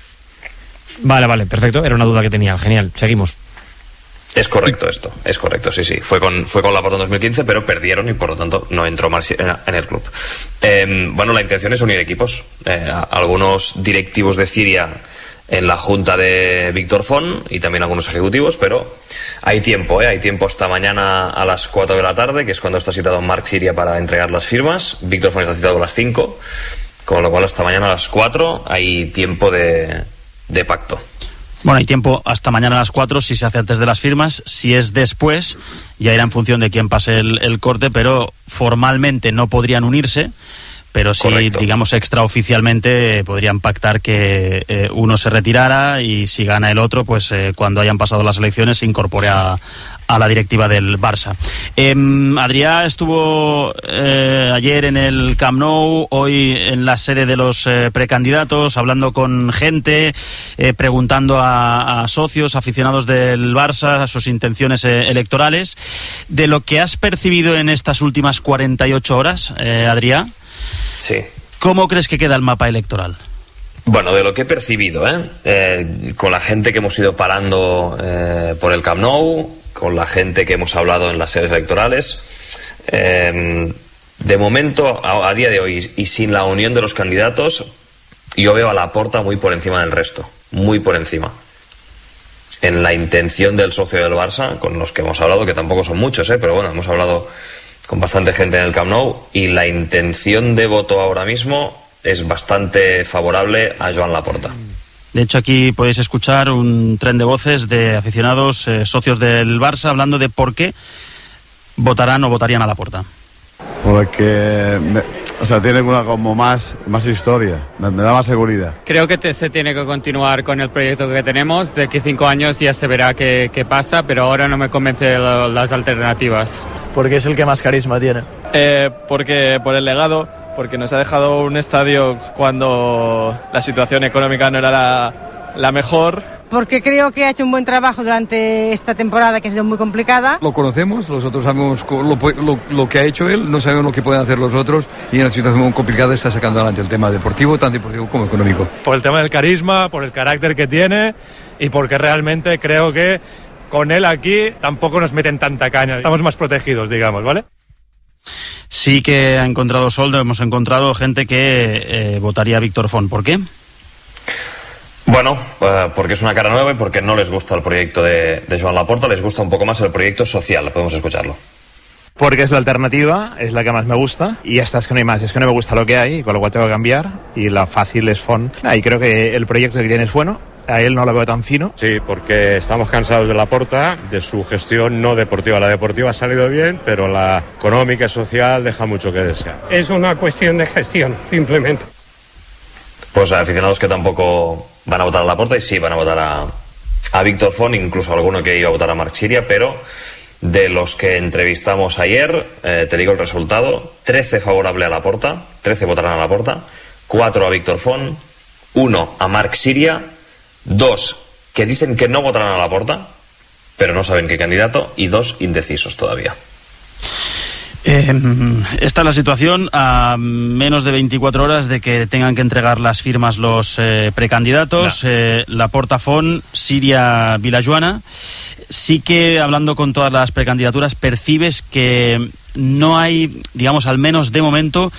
Vale, vale, perfecto. Era una duda que tenía. Genial, seguimos. Es correcto esto, es correcto, sí, sí. Fue con, fue con Laporta en dos mil quince, pero perdieron y por lo tanto no entró Marc Siria en el club. Eh, bueno, la intención es unir equipos. Eh, algunos directivos de Siria en la junta de Víctor Font y también algunos ejecutivos, pero hay tiempo, ¿eh? Hay tiempo hasta mañana a las cuatro de la tarde, que es cuando está citado Marc Siria para entregar las firmas. Víctor Font está citado a las cinco, con lo cual hasta mañana a las cuatro hay tiempo de, de pacto. Bueno, hay tiempo hasta mañana a las cuatro si se hace antes de las firmas. Si es después, ya irá en función de quién pase el, el corte, pero formalmente no podrían unirse, pero sí, correcto, digamos, extraoficialmente eh, podrían pactar que eh, uno se retirara y si gana el otro, pues eh, cuando hayan pasado las elecciones se incorpore a, a la directiva del Barça. Eh, Adrià estuvo eh, ayer en el Camp Nou, hoy en la sede de los eh, precandidatos, hablando con gente, eh, preguntando a, a socios, aficionados del Barça, sus intenciones eh, electorales. De lo que has percibido en estas últimas cuarenta y ocho horas, eh, Adrià, sí. ¿Cómo crees que queda el mapa electoral? Bueno, de lo que he percibido, ¿eh? Eh, con la gente que hemos ido parando eh, por el Camp Nou, con la gente que hemos hablado en las sedes electorales, eh, de momento, a, a día de hoy, y sin la unión de los candidatos, yo veo a Laporta muy por encima del resto, muy por encima. En la intención del socio del Barça, con los que hemos hablado, que tampoco son muchos, ¿eh? Pero bueno, hemos hablado con bastante gente en el Camp Nou, y la intención de voto ahora mismo es bastante favorable a Joan Laporta. De hecho, aquí podéis escuchar un tren de voces de aficionados, eh, socios del Barça, hablando de por qué votarán o votarían a Laporta. Porque, me, o sea, tiene una como más, más historia, me, me da más seguridad. Creo que te, se tiene que continuar con el proyecto que tenemos, de aquí cinco años ya se verá qué, qué pasa, pero ahora no me convence lo, las alternativas. Porque es el que más carisma tiene. Eh, porque por el legado, porque nos ha dejado un estadio cuando la situación económica no era la, la mejor. Porque creo que ha hecho un buen trabajo durante esta temporada que ha sido muy complicada. Lo conocemos, nosotros sabemos lo, lo, lo que ha hecho él, no sabemos lo que pueden hacer los otros y en una situación muy complicada está sacando adelante el tema deportivo, tan deportivo como económico. Por el tema del carisma, por el carácter que tiene y porque realmente creo que con él aquí tampoco nos meten tanta caña, estamos más protegidos, digamos, ¿vale? Sí que ha encontrado soldo, hemos encontrado gente que eh, votaría a Víctor Font. ¿Por qué? Bueno, uh, porque es una cara nueva y porque no les gusta el proyecto de, de Joan Laporta, les gusta un poco más el proyecto social. Podemos escucharlo. Porque es la alternativa, es la que más me gusta y ya está, es que no hay más, es que no me gusta lo que hay, con lo cual tengo que cambiar y la fácil es Font. Ah, y creo que el proyecto que tiene es bueno, a él no lo veo tan fino. Sí, porque estamos cansados de Laporta, de su gestión no deportiva. La deportiva ha salido bien, pero la económica y social deja mucho que desear. Es una cuestión de gestión, simplemente. Pues aficionados que tampoco van a votar a Laporta y sí van a votar a, a Víctor Font, incluso alguno que iba a votar a Marc Siria, pero de los que entrevistamos ayer, eh, te digo el resultado: trece favorable a Laporta, trece votarán a Laporta, cuatro a Víctor Font, uno a Marc Siria, dos que dicen que no votarán a Laporta, pero no saben qué candidato, y dos indecisos todavía. Eh, esta es la situación a menos de veinticuatro horas de que tengan que entregar las firmas los eh, precandidatos. No. Eh, Laporta, Font, Siria, Vilajoana. Sí que, hablando con todas las precandidaturas, percibes que no hay, digamos, al menos de momento,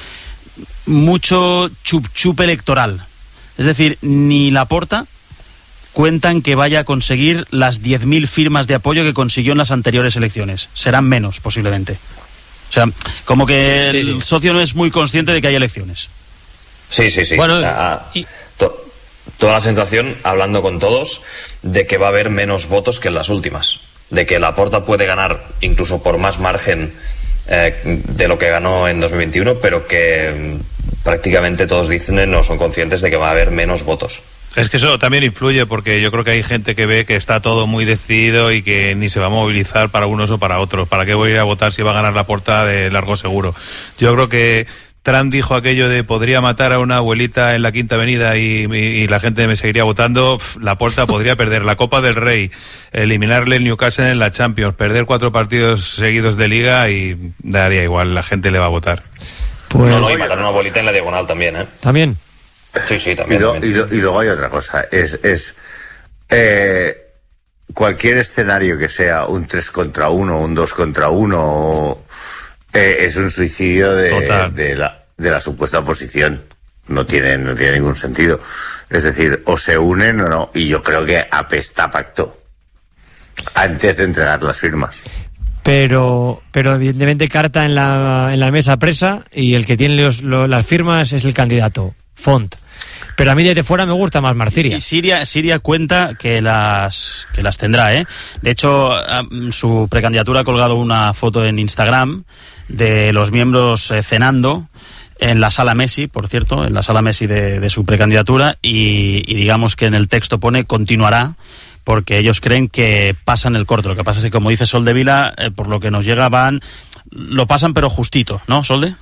mucho chup-chup electoral. Es decir, ni Laporta cuentan que vaya a conseguir las diez mil firmas de apoyo que consiguió en las anteriores elecciones. Serán menos, posiblemente. O sea, como que el sí, sí. socio no es muy consciente de que hay elecciones. Sí, sí, sí. Bueno, ah, y... to- toda la sensación, hablando con todos, de que va a haber menos votos que en las últimas. De que Laporta puede ganar incluso por más margen eh, de lo que ganó en dos mil veintiuno, pero que mm, prácticamente todos dicen no son conscientes de que va a haber menos votos. Es que eso también influye, porque yo creo que hay gente que ve que está todo muy decidido y que ni se va a movilizar para unos o para otros. ¿Para qué voy a ir a votar si va a ganar Laporta de largo seguro? Yo creo que Trump dijo aquello de podría matar a una abuelita en la Quinta Avenida y, y, y la gente me seguiría votando. Laporta podría perder la Copa del Rey, eliminarle el Newcastle en la Champions, perder cuatro partidos seguidos de Liga y daría igual, la gente le va a votar. Pues... No, no, y matar a una abuelita en la diagonal también, ¿eh? También. Sí, sí, también. Y, lo, también. Y, lo, y luego hay otra cosa, es, es eh, cualquier escenario que sea un tres contra uno, un dos contra uno, eh, es un suicidio de, de, la, de la supuesta oposición. No tiene, no tiene ningún sentido. Es decir, o se unen o no, y yo creo que apesta pacto antes de entregar las firmas. Pero, pero evidentemente carta en la, en la mesa presa, y el que tiene los, los, las firmas es el candidato, Font. Pero a mí desde fuera me gusta más Marc Siria. Y Siria, Siria cuenta que las que las tendrá, ¿eh? De hecho, su precandidatura ha colgado una foto en Instagram de los miembros eh, cenando en la sala Messi, por cierto, en la sala Messi de, de su precandidatura, y, y digamos que en el texto pone continuará, porque ellos creen que pasan el corte. Lo que pasa es que, como dice Soldevila, eh, por lo que nos llega van, lo pasan pero justito, ¿no, Solde?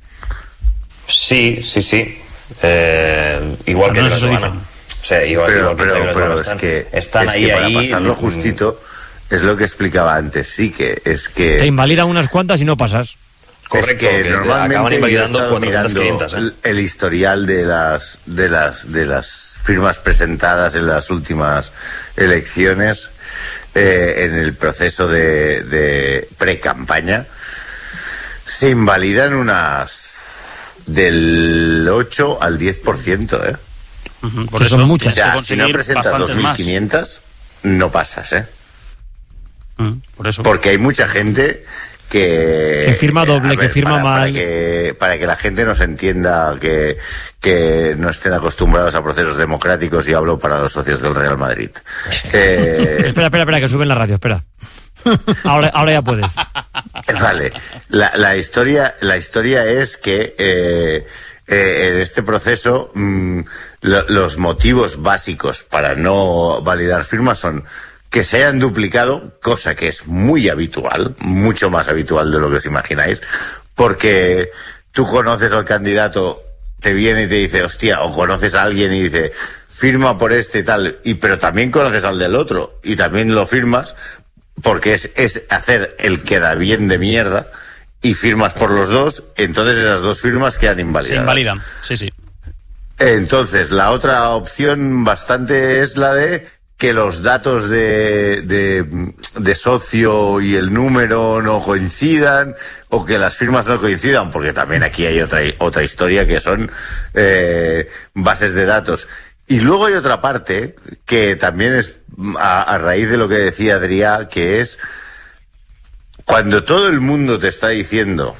Sí, sí, sí. Eh, igual que eso dicen. O sea, igual, pero igual que pero, pero están, es que, están es ahí, que para ahí, pasarlo justito es lo que explicaba antes. Sí, que es que te invalidan unas cuantas y no pasas. Correcto, es que, que normalmente yo he estado mirando quinientas, ¿eh? el, el historial de las de las de las firmas presentadas en las últimas elecciones, eh, en el proceso de, de pre-campaña, se invalidan unas del ocho al diez por ciento, ¿eh? Uh-huh, por eso, son muchas. O sea, si no presentas dos mil quinientas, no pasas, ¿eh? Uh-huh, por eso. Porque hay mucha gente que... Que firma doble, ver, que firma para, mal. Para que, para que la gente nos entienda, que, que no estén acostumbrados a procesos democráticos, y hablo para los socios del Real Madrid. eh... espera, espera, espera, que suben la radio, espera. Ahora, ahora ya puedes. Vale, la, la historia, la historia es que eh, eh, en este proceso mmm, lo, los motivos básicos para no validar firmas son que se hayan duplicado, cosa que es muy habitual, mucho más habitual de lo que os imagináis, porque tú conoces al candidato, te viene y te dice, hostia, o conoces a alguien y dice, firma por este y tal, y pero también conoces al del otro y también lo firmas, porque es, es hacer el queda bien de mierda, y firmas por los dos, entonces esas dos firmas quedan invalidadas. Se invalidan, sí, sí. Entonces, la otra opción bastante es la de que los datos de, de, de socio y el número no coincidan, o que las firmas no coincidan, porque también aquí hay otra, otra historia que son eh, bases de datos. Y luego hay otra parte que también es a, a raíz de lo que decía Adrià, que es cuando todo el mundo te está diciendo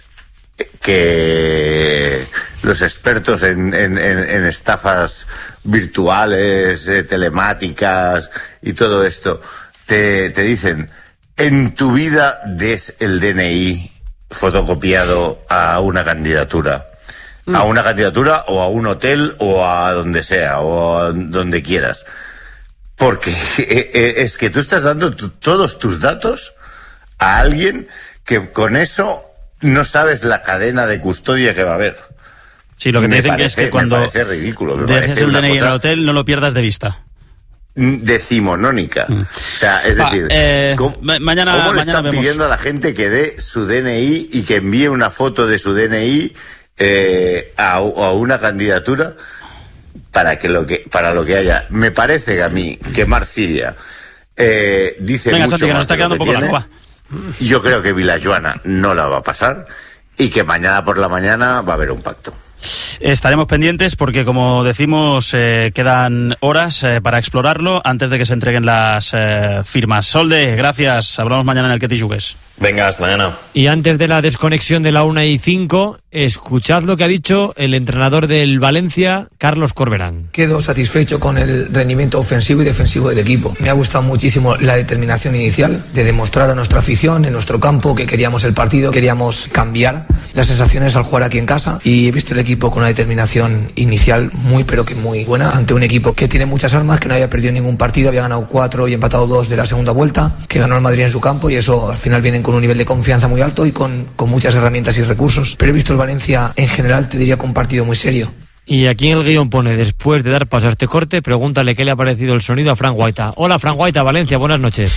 que los expertos en, en, en, en estafas virtuales, eh, telemáticas y todo esto, te, te dicen, en tu vida des el D N I fotocopiado a una candidatura. A una candidatura o a un hotel o a donde sea o a donde quieras. Porque es que tú estás dando tu, todos tus datos a alguien que con eso no sabes la cadena de custodia que va a haber. Sí, lo que me te dicen parece, es que cuando me parece ridículo. Me dejes parece el D N I cosa... en el hotel no lo pierdas de vista. Decimonónica. Mm. O sea, es Va, decir, eh, ¿cómo, ma- mañana, ¿cómo le mañana están vemos. pidiendo a la gente que dé su D N I y que envíe una foto de su D N I eh, a, a una candidatura para que lo que para lo que haya? Me parece que a mí que Marc Siria eh, dice Venga, mucho Santi, que nos más está de lo quedando que un poco tiene. largo, va. Yo creo que Vilajoana no la va a pasar y que mañana por la mañana va a haber un pacto. Estaremos pendientes porque, como decimos, eh, quedan horas eh, para explorarlo antes de que se entreguen las eh, firmas. Solde, gracias. Hablamos mañana en el Que T'hi Jugues. Venga, hasta mañana. Y antes de la desconexión de la una y cinco, escuchad lo que ha dicho el entrenador del Valencia, Carlos Corberán. Quedo satisfecho con el rendimiento ofensivo y defensivo del equipo. Me ha gustado muchísimo la determinación inicial de demostrar a nuestra afición en nuestro campo que queríamos el partido, queríamos cambiar las sensaciones al jugar aquí en casa, y he visto el equipo con una determinación inicial muy pero que muy buena ante un equipo que tiene muchas armas, que no había perdido ningún partido, había ganado cuatro y empatado dos de la segunda vuelta, que ganó el Madrid en su campo, y eso al final vienen con un nivel de confianza muy alto y con, con muchas herramientas y recursos. Pero he visto el Valencia en general, te diría, con un partido muy serio. Y aquí en el guión pone, después de dar paso a este corte, pregúntale qué le ha parecido el sonido a Fran Guaita. Hola, Fran Guaita, Valencia, buenas noches.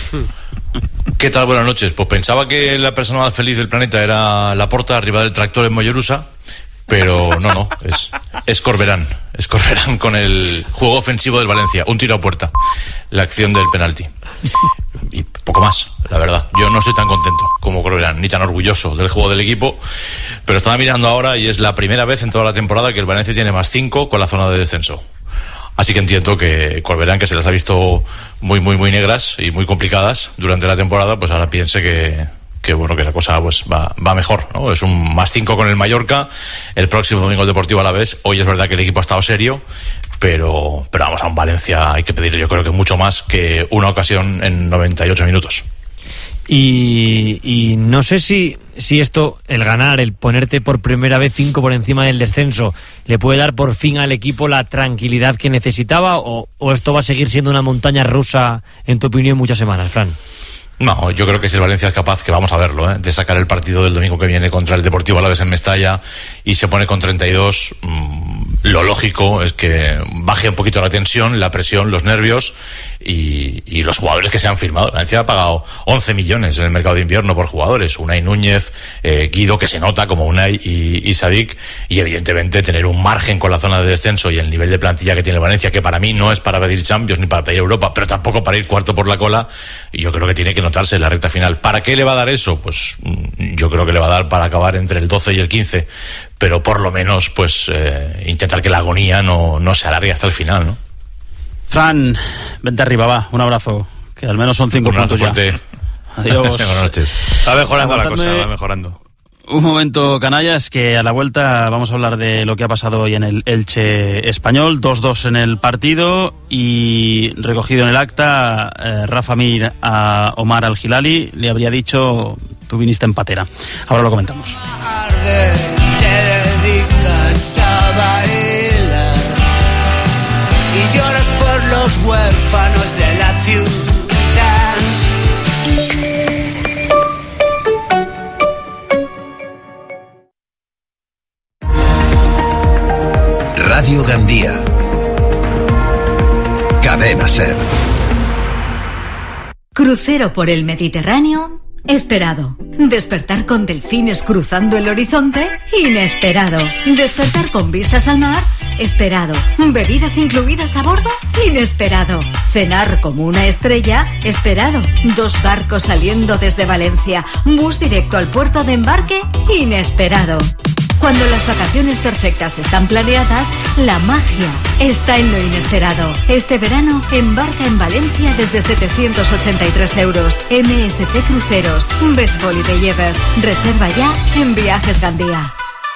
¿Qué tal? Buenas noches. Pues pensaba que la persona más feliz del planeta era Laporta, arriba del tractor en Mollerusa, pero no, no, es, es Corberán. Es Corberán con el juego ofensivo del Valencia. Un tiro a puerta, la acción del penalti. Y poco más, la verdad. Yo no estoy tan contento como Corberán, ni tan orgulloso del juego del equipo, pero estaba mirando ahora y es la primera vez en toda la temporada que el Valencia tiene más cinco con la zona de descenso. Así que entiendo que Corberán, que se las ha visto muy, muy, muy negras y muy complicadas durante la temporada, pues ahora piense que, que bueno, que la cosa pues va, va mejor, ¿no? Es un más cinco con el Mallorca, el próximo domingo el Deportivo Alavés. Hoy es verdad que el equipo ha estado serio, pero, pero vamos, a un Valencia hay que pedirle, yo creo que mucho más que una ocasión en noventa y ocho minutos. Y, y no sé si, si esto, el ganar, el ponerte por primera vez cinco por encima del descenso, le puede dar por fin al equipo la tranquilidad que necesitaba, o, o esto va a seguir siendo una montaña rusa, en tu opinión, muchas semanas, Fran. No, yo creo que si el Valencia es capaz, que vamos a verlo, ¿eh? de sacar el partido del domingo que viene contra el Deportivo Alavés en Mestalla y se pone con treinta y dos, mmm, lo lógico es que baje un poquito la tensión, la presión, los nervios y, y los jugadores que se han firmado. Valencia ha pagado once millones en el mercado de invierno por jugadores, Unai Núñez, eh, Guido, que se nota como Unai, y, y Sadik, y evidentemente tener un margen con la zona de descenso y el nivel de plantilla que tiene el Valencia, que para mí no es para pedir Champions ni para pedir Europa, pero tampoco para ir cuarto por la cola, y yo creo que tiene que notarse en la recta final. ¿Para qué le va a dar eso? Pues yo creo que le va a dar para acabar entre el doce y el quince, pero por lo menos pues eh, intentar que la agonía no, no se alargue hasta el final, ¿no? Fran, vente arriba, va, un abrazo, que al menos son cinco un puntos ya. Fuerte. Adiós. Buenas noches. Está mejorando Aguantadme la cosa, va mejorando. Un momento, canallas, que a la vuelta vamos a hablar de lo que ha pasado hoy en el Elche Español. dos dos en el partido y recogido en el acta, eh, Rafa Mir a Omar Al-Hilali le habría dicho: tú viniste en patera. Ahora lo comentamos. Te dedicas a bailar y lloras por los huérfanos de la ciudad. Radio Gandía. Cadena SER. Crucero por el Mediterráneo, esperado. Despertar con delfines cruzando el horizonte, inesperado. Despertar con vistas al mar, esperado. Bebidas incluidas a bordo, inesperado. Cenar como una estrella, esperado. Dos barcos saliendo desde Valencia, bus directo al puerto de embarque, inesperado. Cuando las vacaciones perfectas están planeadas, la magia está en lo inesperado. Este verano, embarca en Valencia desde setecientos ochenta y tres euros. M S C Cruceros. Best Holiday Ever. Reserva ya en Viajes Gandía.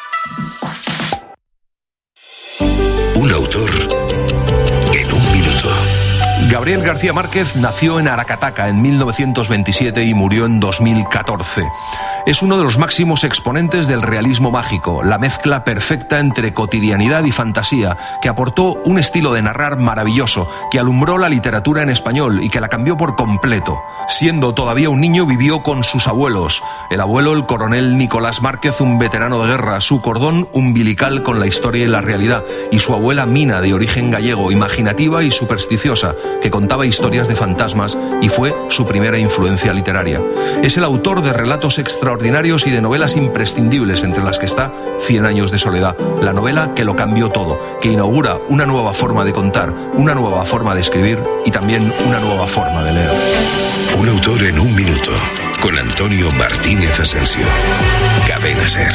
Un autor en un minuto. Gabriel García Márquez nació en Aracataca en mil novecientos veintisiete y murió en dos mil catorce. Es uno de los máximos exponentes del realismo mágico, la mezcla perfecta entre cotidianidad y fantasía, que aportó un estilo de narrar maravilloso, que alumbró la literatura en español y que la cambió por completo. Siendo todavía un niño, vivió con sus abuelos. El abuelo, el coronel Nicolás Márquez, un veterano de guerra, su cordón umbilical con la historia y la realidad, y su abuela Mina, de origen gallego, imaginativa y supersticiosa, que contaba historias de fantasmas y fue su primera influencia literaria. Es el autor de relatos extraordinarios y de novelas imprescindibles, entre las que está Cien años de soledad, la novela que lo cambió todo, que inaugura una nueva forma de contar, una nueva forma de escribir y también una nueva forma de leer. Un autor en un minuto, con Antonio Martínez Asensio. Cadena SER.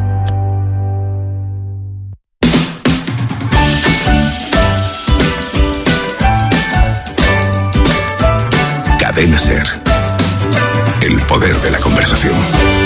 Cadena SER. El poder de la conversación.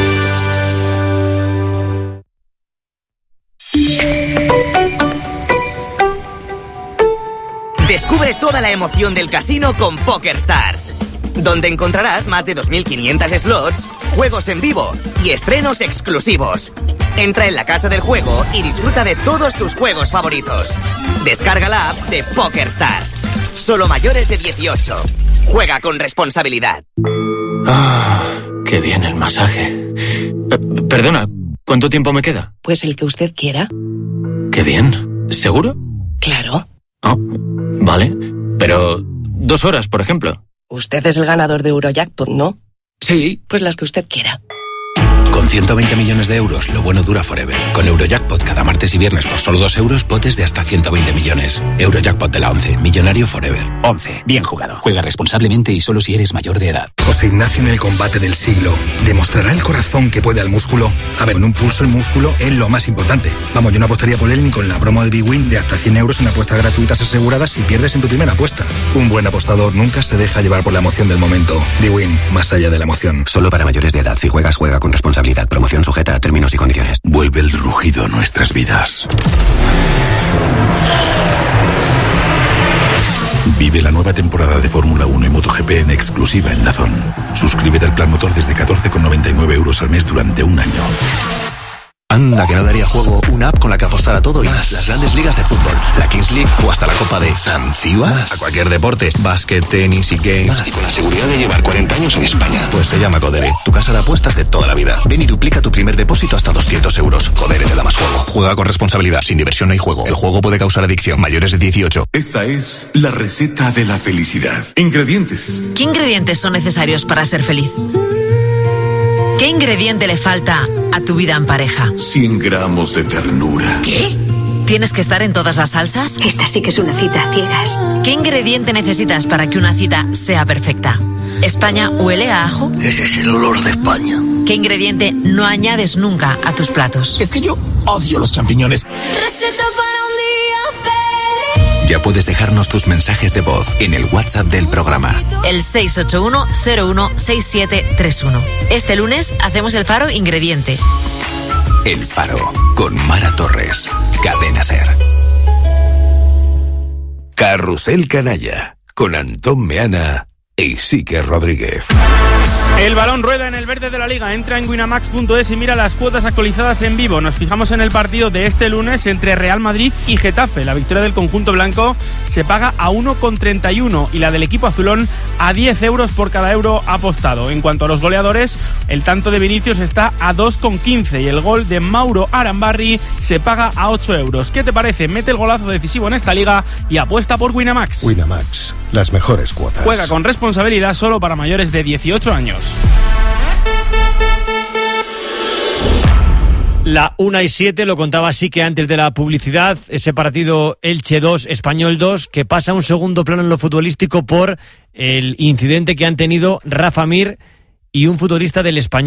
Descubre toda la emoción del casino con PokerStars, donde encontrarás más de dos mil quinientos slots, juegos en vivo y estrenos exclusivos. Entra en la casa del juego y disfruta de todos tus juegos favoritos. Descarga la app de PokerStars. Solo mayores de dieciocho. Juega con responsabilidad. Ah, qué bien el masaje. Eh, perdona, ¿cuánto tiempo me queda? Pues el que usted quiera. Qué bien. ¿Seguro? Claro. Oh, vale. Pero dos horas, por ejemplo. Usted es el ganador de Eurojackpot, ¿no? Sí. Pues las que usted quiera. Con ciento veinte millones de euros, lo bueno dura forever. Con Eurojackpot cada martes y viernes por solo dos euros, potes de hasta ciento veinte millones. Eurojackpot de la once, millonario forever. once, bien jugado. Juega responsablemente y solo si eres mayor de edad. José Ignacio en el combate del siglo. ¿Demostrará el corazón que puede al músculo? A ver, en un pulso el músculo es lo más importante. Vamos, yo no apostaría por él ni con la promo de Big Win de hasta cien euros en apuestas gratuitas aseguradas si pierdes en tu primera apuesta. Un buen apostador nunca se deja llevar por la emoción del momento. Big Win, más allá de la emoción. Solo para mayores de edad. Si juegas, juega con responsabilidad. Promoción sujeta a términos y condiciones. Vuelve el rugido a nuestras vidas. Vive la nueva temporada de Fórmula uno y MotoGP en exclusiva en DAZN. Suscríbete al plan motor desde catorce con noventa y nueve euros al mes durante un año. Anda, que no daría juego una app con la que apostar a todo y más. Las grandes ligas de fútbol, la Kings League o hasta la Copa de Zanzíbar. A cualquier deporte, básquet, tenis y games. Más. Y con la seguridad de llevar cuarenta años en España. Pues se llama Codere, tu casa de apuestas de toda la vida. Ven y duplica tu primer depósito hasta doscientos euros. Codere te da más juego. Juega con responsabilidad, sin diversión no hay juego. El juego puede causar adicción. Mayores de dieciocho. Esta es la receta de la felicidad. Ingredientes. ¿Qué ingredientes son necesarios para ser feliz? ¿Qué ingrediente le falta a tu vida en pareja? cien gramos de ternura. ¿Qué? ¿Tienes que estar en todas las salsas? Esta sí que es una cita a ciegas. ¿Qué ingrediente necesitas para que una cita sea perfecta? ¿España huele a ajo? Ese es el olor de España. ¿Qué ingrediente no añades nunca a tus platos? Es que yo odio los champiñones. Receta para un día feliz. Ya puedes dejarnos tus mensajes de voz en el WhatsApp del programa. El seis ocho uno cero uno seis siete tres uno. Este lunes hacemos el Faro Ingrediente. El Faro, con Mara Torres. Cadena SER. Carrusel Canalla, con Antón Meana e Isique Rodríguez. El balón rueda en el verde de la Liga. Entra en winamax punto es y mira las cuotas actualizadas en vivo. Nos fijamos en el partido de este lunes entre Real Madrid y Getafe. La victoria del conjunto blanco se paga a uno con treinta y uno y la del equipo azulón a diez euros por cada euro apostado. En cuanto a los goleadores, el tanto de Vinicius está a dos con quince y el gol de Mauro Arambarri se paga a ocho euros. ¿Qué te parece? Mete el golazo decisivo en esta liga y apuesta por Winamax. Winamax, las mejores cuotas. Juega con responsabilidad, solo para mayores de dieciocho años. La una y siete, lo contaba así que antes de la publicidad, ese partido Elche dos, Español dos, que pasa a un segundo plano en lo futbolístico por el incidente que han tenido Rafa Mir y un futbolista del Español,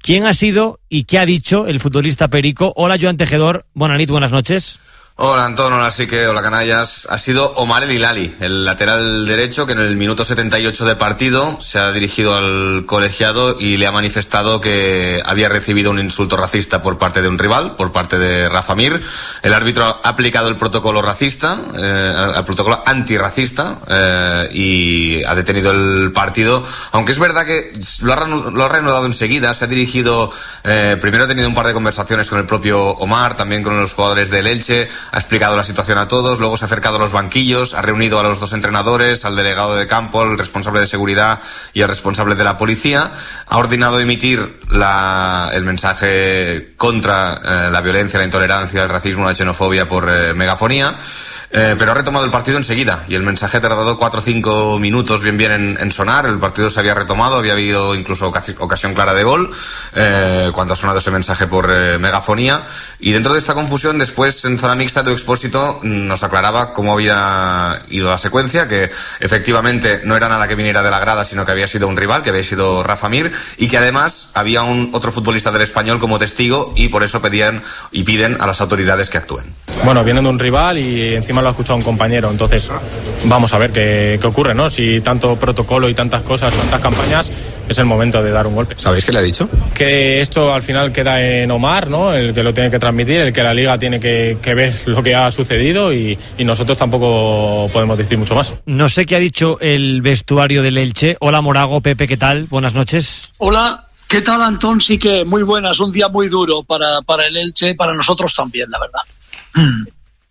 ¿Quién ha sido y qué ha dicho el futbolista Perico? Hola, Joan Tejedor. Buenas noches, buenas noches. Hola Antón, hola Sique, hola canallas. Ha sido Omar El Hilali, el lateral derecho, que en el minuto setenta y ocho de partido se ha dirigido al colegiado y le ha manifestado que había recibido un insulto racista por parte de un rival, por parte de Rafa Mir. El árbitro ha aplicado el protocolo racista, eh, el protocolo antirracista, eh, y ha detenido el partido, aunque es verdad que lo ha, lo ha reanudado enseguida. Se ha dirigido, eh, primero ha tenido un par de conversaciones con el propio Omar, también con los jugadores del Elche. Ha explicado la situación a todos, luego se ha acercado a los banquillos, ha reunido a los dos entrenadores, al delegado de campo, al responsable de seguridad y al responsable de la policía. Ha ordenado emitir la, el mensaje contra eh, la violencia, la intolerancia, el racismo, la xenofobia por eh, megafonía, eh, pero ha retomado el partido enseguida y el mensaje ha tardado cuatro o cinco minutos bien bien en, en sonar. El partido se había retomado, había habido incluso ocasión clara de gol eh, cuando ha sonado ese mensaje por eh, megafonía, y dentro de esta confusión, después en zona mixta Edu Expósito nos aclaraba cómo había ido la secuencia, que efectivamente no era nada que viniera de la grada, sino que había sido un rival, que había sido Rafa Mir, y que además había un otro futbolista del Español como testigo, y por eso pedían y piden a las autoridades que actúen. Bueno, vienen de un rival y encima lo ha escuchado un compañero, entonces vamos a ver qué, qué ocurre, ¿no? Si tanto protocolo y tantas cosas, tantas campañas, es el momento de dar un golpe. ¿Sabéis qué le ha dicho? Que esto al final queda en Omar, ¿no? El que lo tiene que transmitir, el que la liga tiene que, que ver lo que ha sucedido, y, y nosotros tampoco podemos decir mucho más. No sé qué ha dicho el vestuario del Elche. Hola Morago, Pepe, ¿qué tal? Buenas noches. Hola, ¿qué tal Antón? Sí que muy buenas, un día muy duro para, para el Elche, para nosotros también, la verdad.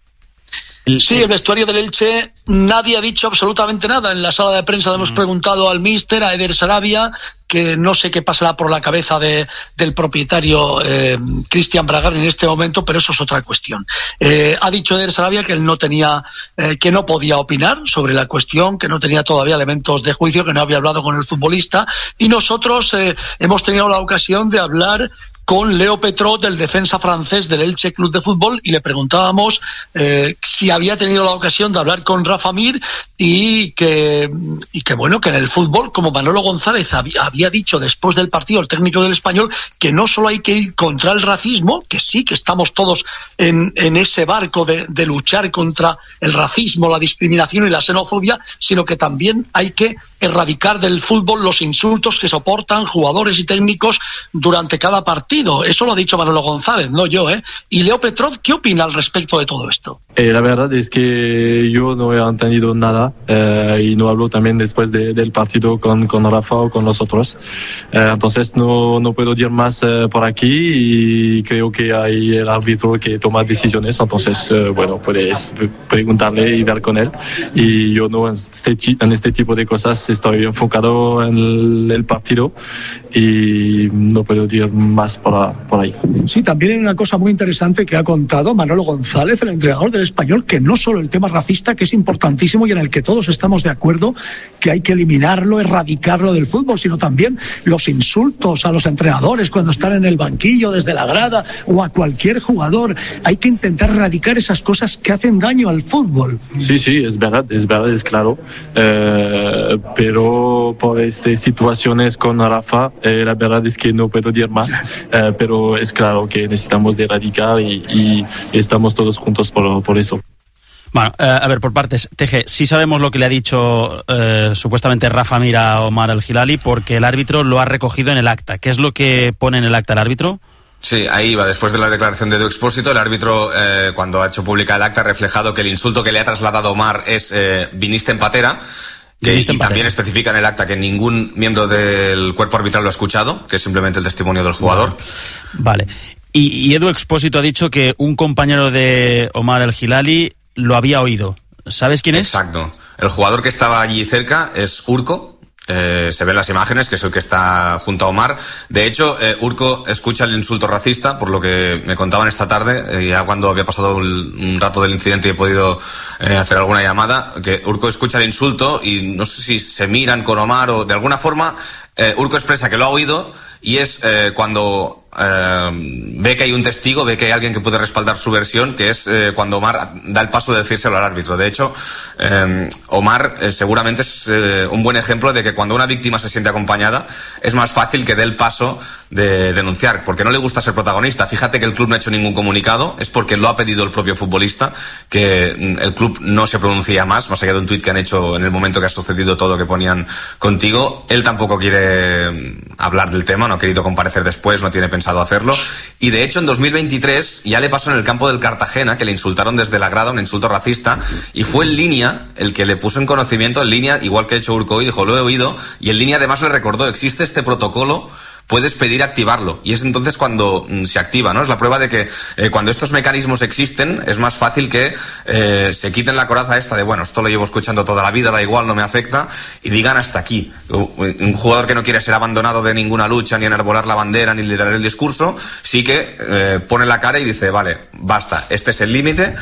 Sí, el vestuario del Elche, nadie ha dicho absolutamente nada. En la sala de prensa le hemos preguntado al míster, a Eder Sarabia, que no sé qué pasará por la cabeza de, del propietario eh, Cristian Bragar en este momento, pero eso es otra cuestión. Eh, ha dicho Eder Sarabia que él no tenía, eh, que no podía opinar sobre la cuestión, que no tenía todavía elementos de juicio, que no había hablado con el futbolista, y nosotros eh, hemos tenido la ocasión de hablar con Leo Petrot, el defensa francés del Elche Club de Fútbol, y le preguntábamos eh, si había tenido la ocasión de hablar con Rafa Mir, y que, y que bueno, que en el fútbol, como Manolo González había, había dicho después del partido, el técnico del Español, que no solo hay que ir contra el racismo, que sí, que estamos todos en, en ese barco de, de luchar contra el racismo, la discriminación y la xenofobia, sino que también hay que erradicar del fútbol los insultos que soportan jugadores y técnicos durante cada partido. Eso lo ha dicho Manolo González, no yo, ¿eh? Y Leo Petrov, ¿qué opina al respecto de todo esto? Eh, la verdad es que yo no he entendido nada eh, y no hablo también después de, del partido con, con Rafa o con los otros. Eh, entonces no, no puedo decir más eh, por aquí, y creo que hay el árbitro que toma decisiones. Entonces, eh, bueno, puedes preguntarle y ver con él. Y yo no en este, en este tipo de cosas estoy enfocado en el, el partido y no puedo decir más por, por ahí. Sí, también hay una cosa muy interesante que ha contado Manolo González, el entrenador del Español, que no solo el tema racista, que es importantísimo y en el que todos estamos de acuerdo, que hay que eliminarlo, erradicarlo del fútbol, sino también los insultos a los entrenadores cuando están en el banquillo, desde la grada, o a cualquier jugador. Hay que intentar erradicar esas cosas que hacen daño al fútbol. Sí, sí, es verdad, es verdad, es claro. Eh, pero por estas situaciones con Rafa, eh, la verdad es que no puedo decir más. Eh, pero es claro que necesitamos de erradicar y, y estamos todos juntos por, por eso. Bueno, eh, a ver, por partes. Teje, sí sabemos lo que le ha dicho eh, supuestamente Rafa Mir a Omar El Hilali, porque el árbitro lo ha recogido en el acta. ¿Qué es lo que pone en el acta el árbitro? Sí, ahí va. Después de la declaración de Edu Expósito, el árbitro, eh, cuando ha hecho pública el acta, ha reflejado que el insulto que le ha trasladado Omar es eh, viniste en patera. Que, y también especifica en el acta que ningún miembro del cuerpo arbitral lo ha escuchado, que es simplemente el testimonio del jugador. Vale. Y, y Edu Expósito ha dicho que un compañero de Omar El Hilali lo había oído. ¿Sabes quién es? Exacto. El jugador que estaba allí cerca es Urco. Eh, se ven las imágenes, que es el que está junto a Omar. De hecho, eh, Urco escucha el insulto racista, por lo que me contaban esta tarde, eh, ya cuando había pasado un, un rato del incidente y he podido eh, hacer alguna llamada, que Urco escucha el insulto y no sé si se miran con Omar o de alguna forma eh, Urco expresa que lo ha oído, y es eh, cuando eh, ve que hay un testigo, ve que hay alguien que puede respaldar su versión, que es eh, cuando Omar da el paso de decírselo al árbitro. De hecho, eh, Omar eh, seguramente es eh, un buen ejemplo de que cuando una víctima se siente acompañada es más fácil que dé el paso de denunciar, porque no le gusta ser protagonista. Fíjate que el club no ha hecho ningún comunicado, es porque lo ha pedido el propio futbolista, que el club no se pronuncia más, más allá de un tuit que han hecho en el momento que ha sucedido todo, que ponían contigo. Él tampoco quiere hablar del tema, no ha querido comparecer después, no tiene pensado hacerlo, y de hecho en dos mil veintitrés ya le pasó en el campo del Cartagena, que le insultaron desde la grada, un insulto racista, y fue en línea el que le puso en conocimiento, en línea, igual que ha hecho Urcoy, dijo, lo he oído, y en línea además le recordó, existe este protocolo, puedes pedir activarlo, y es entonces cuando mm, se activa, ¿no? Es la prueba de que eh, cuando estos mecanismos existen es más fácil que eh, se quiten la coraza esta de, bueno, esto lo llevo escuchando toda la vida, da igual, no me afecta, y digan hasta aquí. Un jugador que no quiere ser abandonado de ninguna lucha, ni enarbolar la bandera, ni liderar el discurso, sí que eh, pone la cara y dice, vale, basta, este es el límite,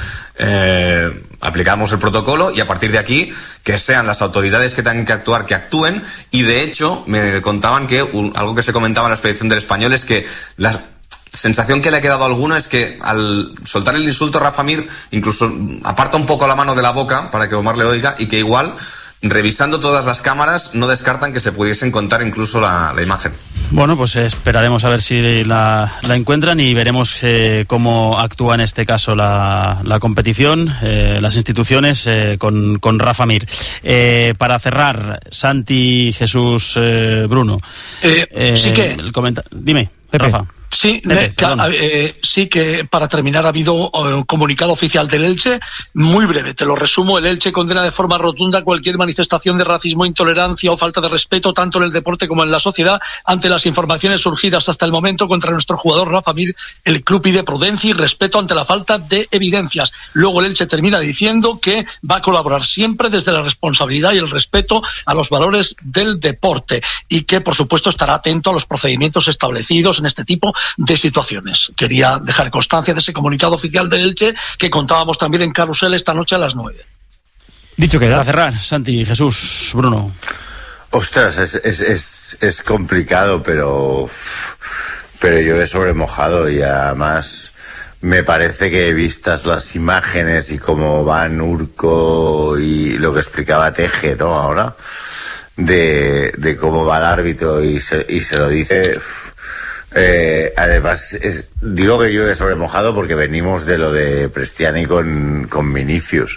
eh, aplicamos el protocolo, y a partir de aquí que sean las autoridades que tengan que actuar, que actúen. Y de hecho me contaban que un, algo que se comentaba en la expedición del Español es que la sensación que le ha quedado a alguno es que al soltar el insulto, Rafa Mir incluso aparta un poco la mano de la boca para que Omar le oiga, y que igual revisando todas las cámaras no descartan que se pudiesen contar incluso la, la imagen. Bueno, pues esperaremos a ver si la, la encuentran y veremos eh, cómo actúa en este caso la, la competición, eh, las instituciones eh, con, con Rafa Mir. Eh, para cerrar, Santi, Jesús, eh, Bruno. Eh, eh, sí que... El comenta- Dime, Pepe. Rafa. Sí, Pepe, que, eh, sí que para terminar ha habido un eh, comunicado oficial del Elche, muy breve, te lo resumo. El Elche condena de forma rotunda cualquier manifestación de racismo, intolerancia o falta de respeto, tanto en el deporte como en la sociedad. Ante las informaciones surgidas hasta el momento contra nuestro jugador Rafa Mir, el club pide prudencia y respeto ante la falta de evidencias. Luego el Elche termina diciendo que va a colaborar siempre desde la responsabilidad y el respeto a los valores del deporte, y que por supuesto estará atento a los procedimientos establecidos en este tipo de situaciones. Quería dejar constancia de ese comunicado oficial del Elche que contábamos también en Carrusel esta noche a las nueve. Dicho queda. Para cerrar, Santi, Jesús, Bruno. Ostras, es, es, es, es complicado, pero, pero yo he sobremojado, y además me parece que vistas las imágenes y cómo van Urco y lo que explicaba Teje, ¿no? Ahora, de, de cómo va el árbitro y se, y se lo dice... Eh, además, es, digo que yo he sobremojado porque venimos de lo de Prestiani con, con Vinicius.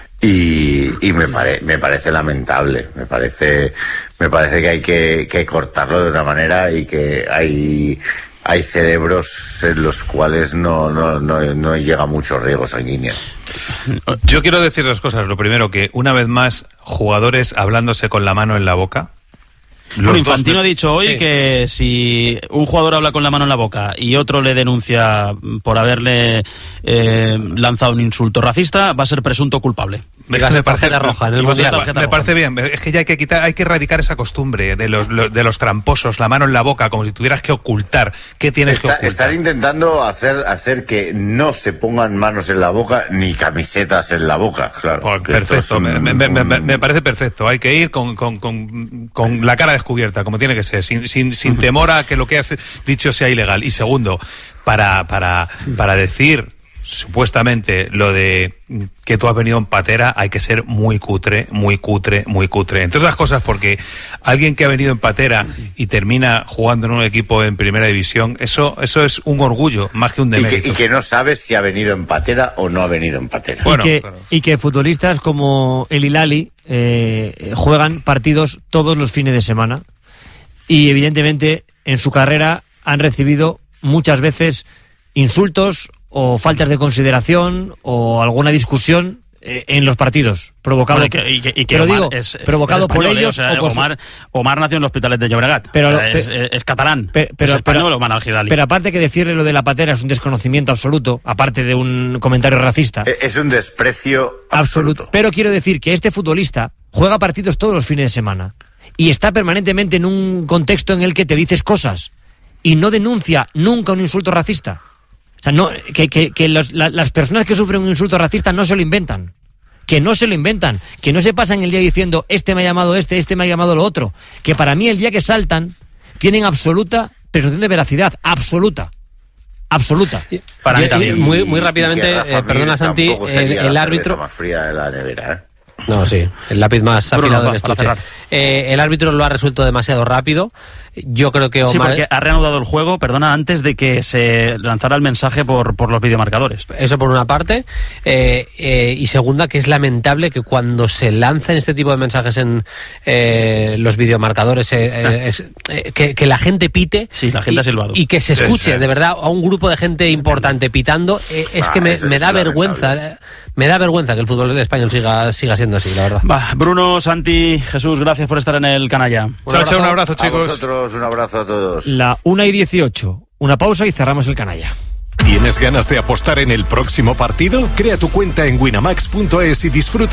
Y, y me, pare, me parece lamentable, me parece, me parece que hay que, que cortarlo de una manera, y que hay, hay cerebros en los cuales no, no, no, no llega mucho riego sanguíneo. Yo quiero decir dos cosas. Lo primero, que una vez más, jugadores hablándose con la mano en la boca. Bueno, Infantino de... ha dicho hoy sí. que si un jugador habla con la mano en la boca y otro le denuncia por haberle eh, lanzado un insulto racista, va a ser presunto culpable. Me, me, parece, roja, en el me, mundial. me parece bien. Es que ya hay que quitar, hay que erradicar esa costumbre de los, de los tramposos, la mano en la boca, como si tuvieras que ocultar. ¿Qué tienes Está, que ocultar? Están intentando hacer, hacer que no se pongan manos en la boca ni camisetas en la boca, claro. Pues perfecto, un, me, me, me, me parece perfecto. Hay que ir con, con, con, con la cara descubierta, como tiene que ser, sin, sin, sin temor a que lo que has dicho sea ilegal. Y segundo, para, para, para decir supuestamente lo de que tú has venido en patera, hay que ser muy cutre, muy cutre, muy cutre. Entre otras cosas porque alguien que ha venido en patera y termina jugando en un equipo en primera división, eso eso es un orgullo más que un demérito. Y que, y que no sabes si ha venido en patera o no ha venido en patera. Bueno, y, que, claro. y que futbolistas como el Hilali eh, juegan partidos todos los fines de semana, y evidentemente en su carrera han recibido muchas veces insultos o faltas de consideración o alguna discusión eh, en los partidos provocado bueno, y que, y que, y que pero Omar digo es, provocado es español, por ellos eh, o sea, o por Omar, Omar nació en los hospitales de Llobregat, pero, o sea, pe, es, es, es catalán pe, pero, es español pero, Omar Al-Hilali. Pero aparte que decirle lo de la patera es un desconocimiento absoluto, aparte de un comentario racista, es un desprecio absoluto. absoluto. Pero quiero decir que este futbolista juega partidos todos los fines de semana y está permanentemente en un contexto en el que te dices cosas y no denuncia nunca un insulto racista. O sea, no, que, que, que los, la, las personas que sufren un insulto racista no se lo inventan. Que no se lo inventan. Que no se pasan el día diciendo este me ha llamado este, este me ha llamado lo otro. Que para mí el día que saltan tienen absoluta presunción de veracidad absoluta. Absoluta. Para y, mí también. Y, Muy, muy rápidamente, eh, perdona Santi, el, el árbitro... más fría de la nevera, ¿eh? No, sí, el lápiz más Bruno, afilado va, del estuche. Eh, el árbitro lo ha resuelto demasiado rápido. Yo creo que Omar... Sí, porque ha reanudado el juego, perdona, antes de que se lanzara el mensaje por, por los videomarcadores. Eso por una parte. Eh, eh, y segunda, que es lamentable que cuando se lanzan este tipo de mensajes en eh, los videomarcadores, eh, eh, es, eh, que, que la gente pite. Sí, la gente y, ha silbado. Y que se escuche, Sí, sí. de verdad, a un grupo de gente importante pitando. Eh, es Ah, que me, eso me es da lamentable. vergüenza. eh, Me da vergüenza que el fútbol español siga, siga siendo así, la verdad. Va, Bruno, Santi, Jesús, gracias por estar en el canalla. Chao, chao, un abrazo, A vosotros, un abrazo a todos. La una y dieciocho. Una pausa y cerramos el canalla. ¿Tienes ganas de apostar en el próximo partido? Crea tu cuenta en winamax punto es y disfruta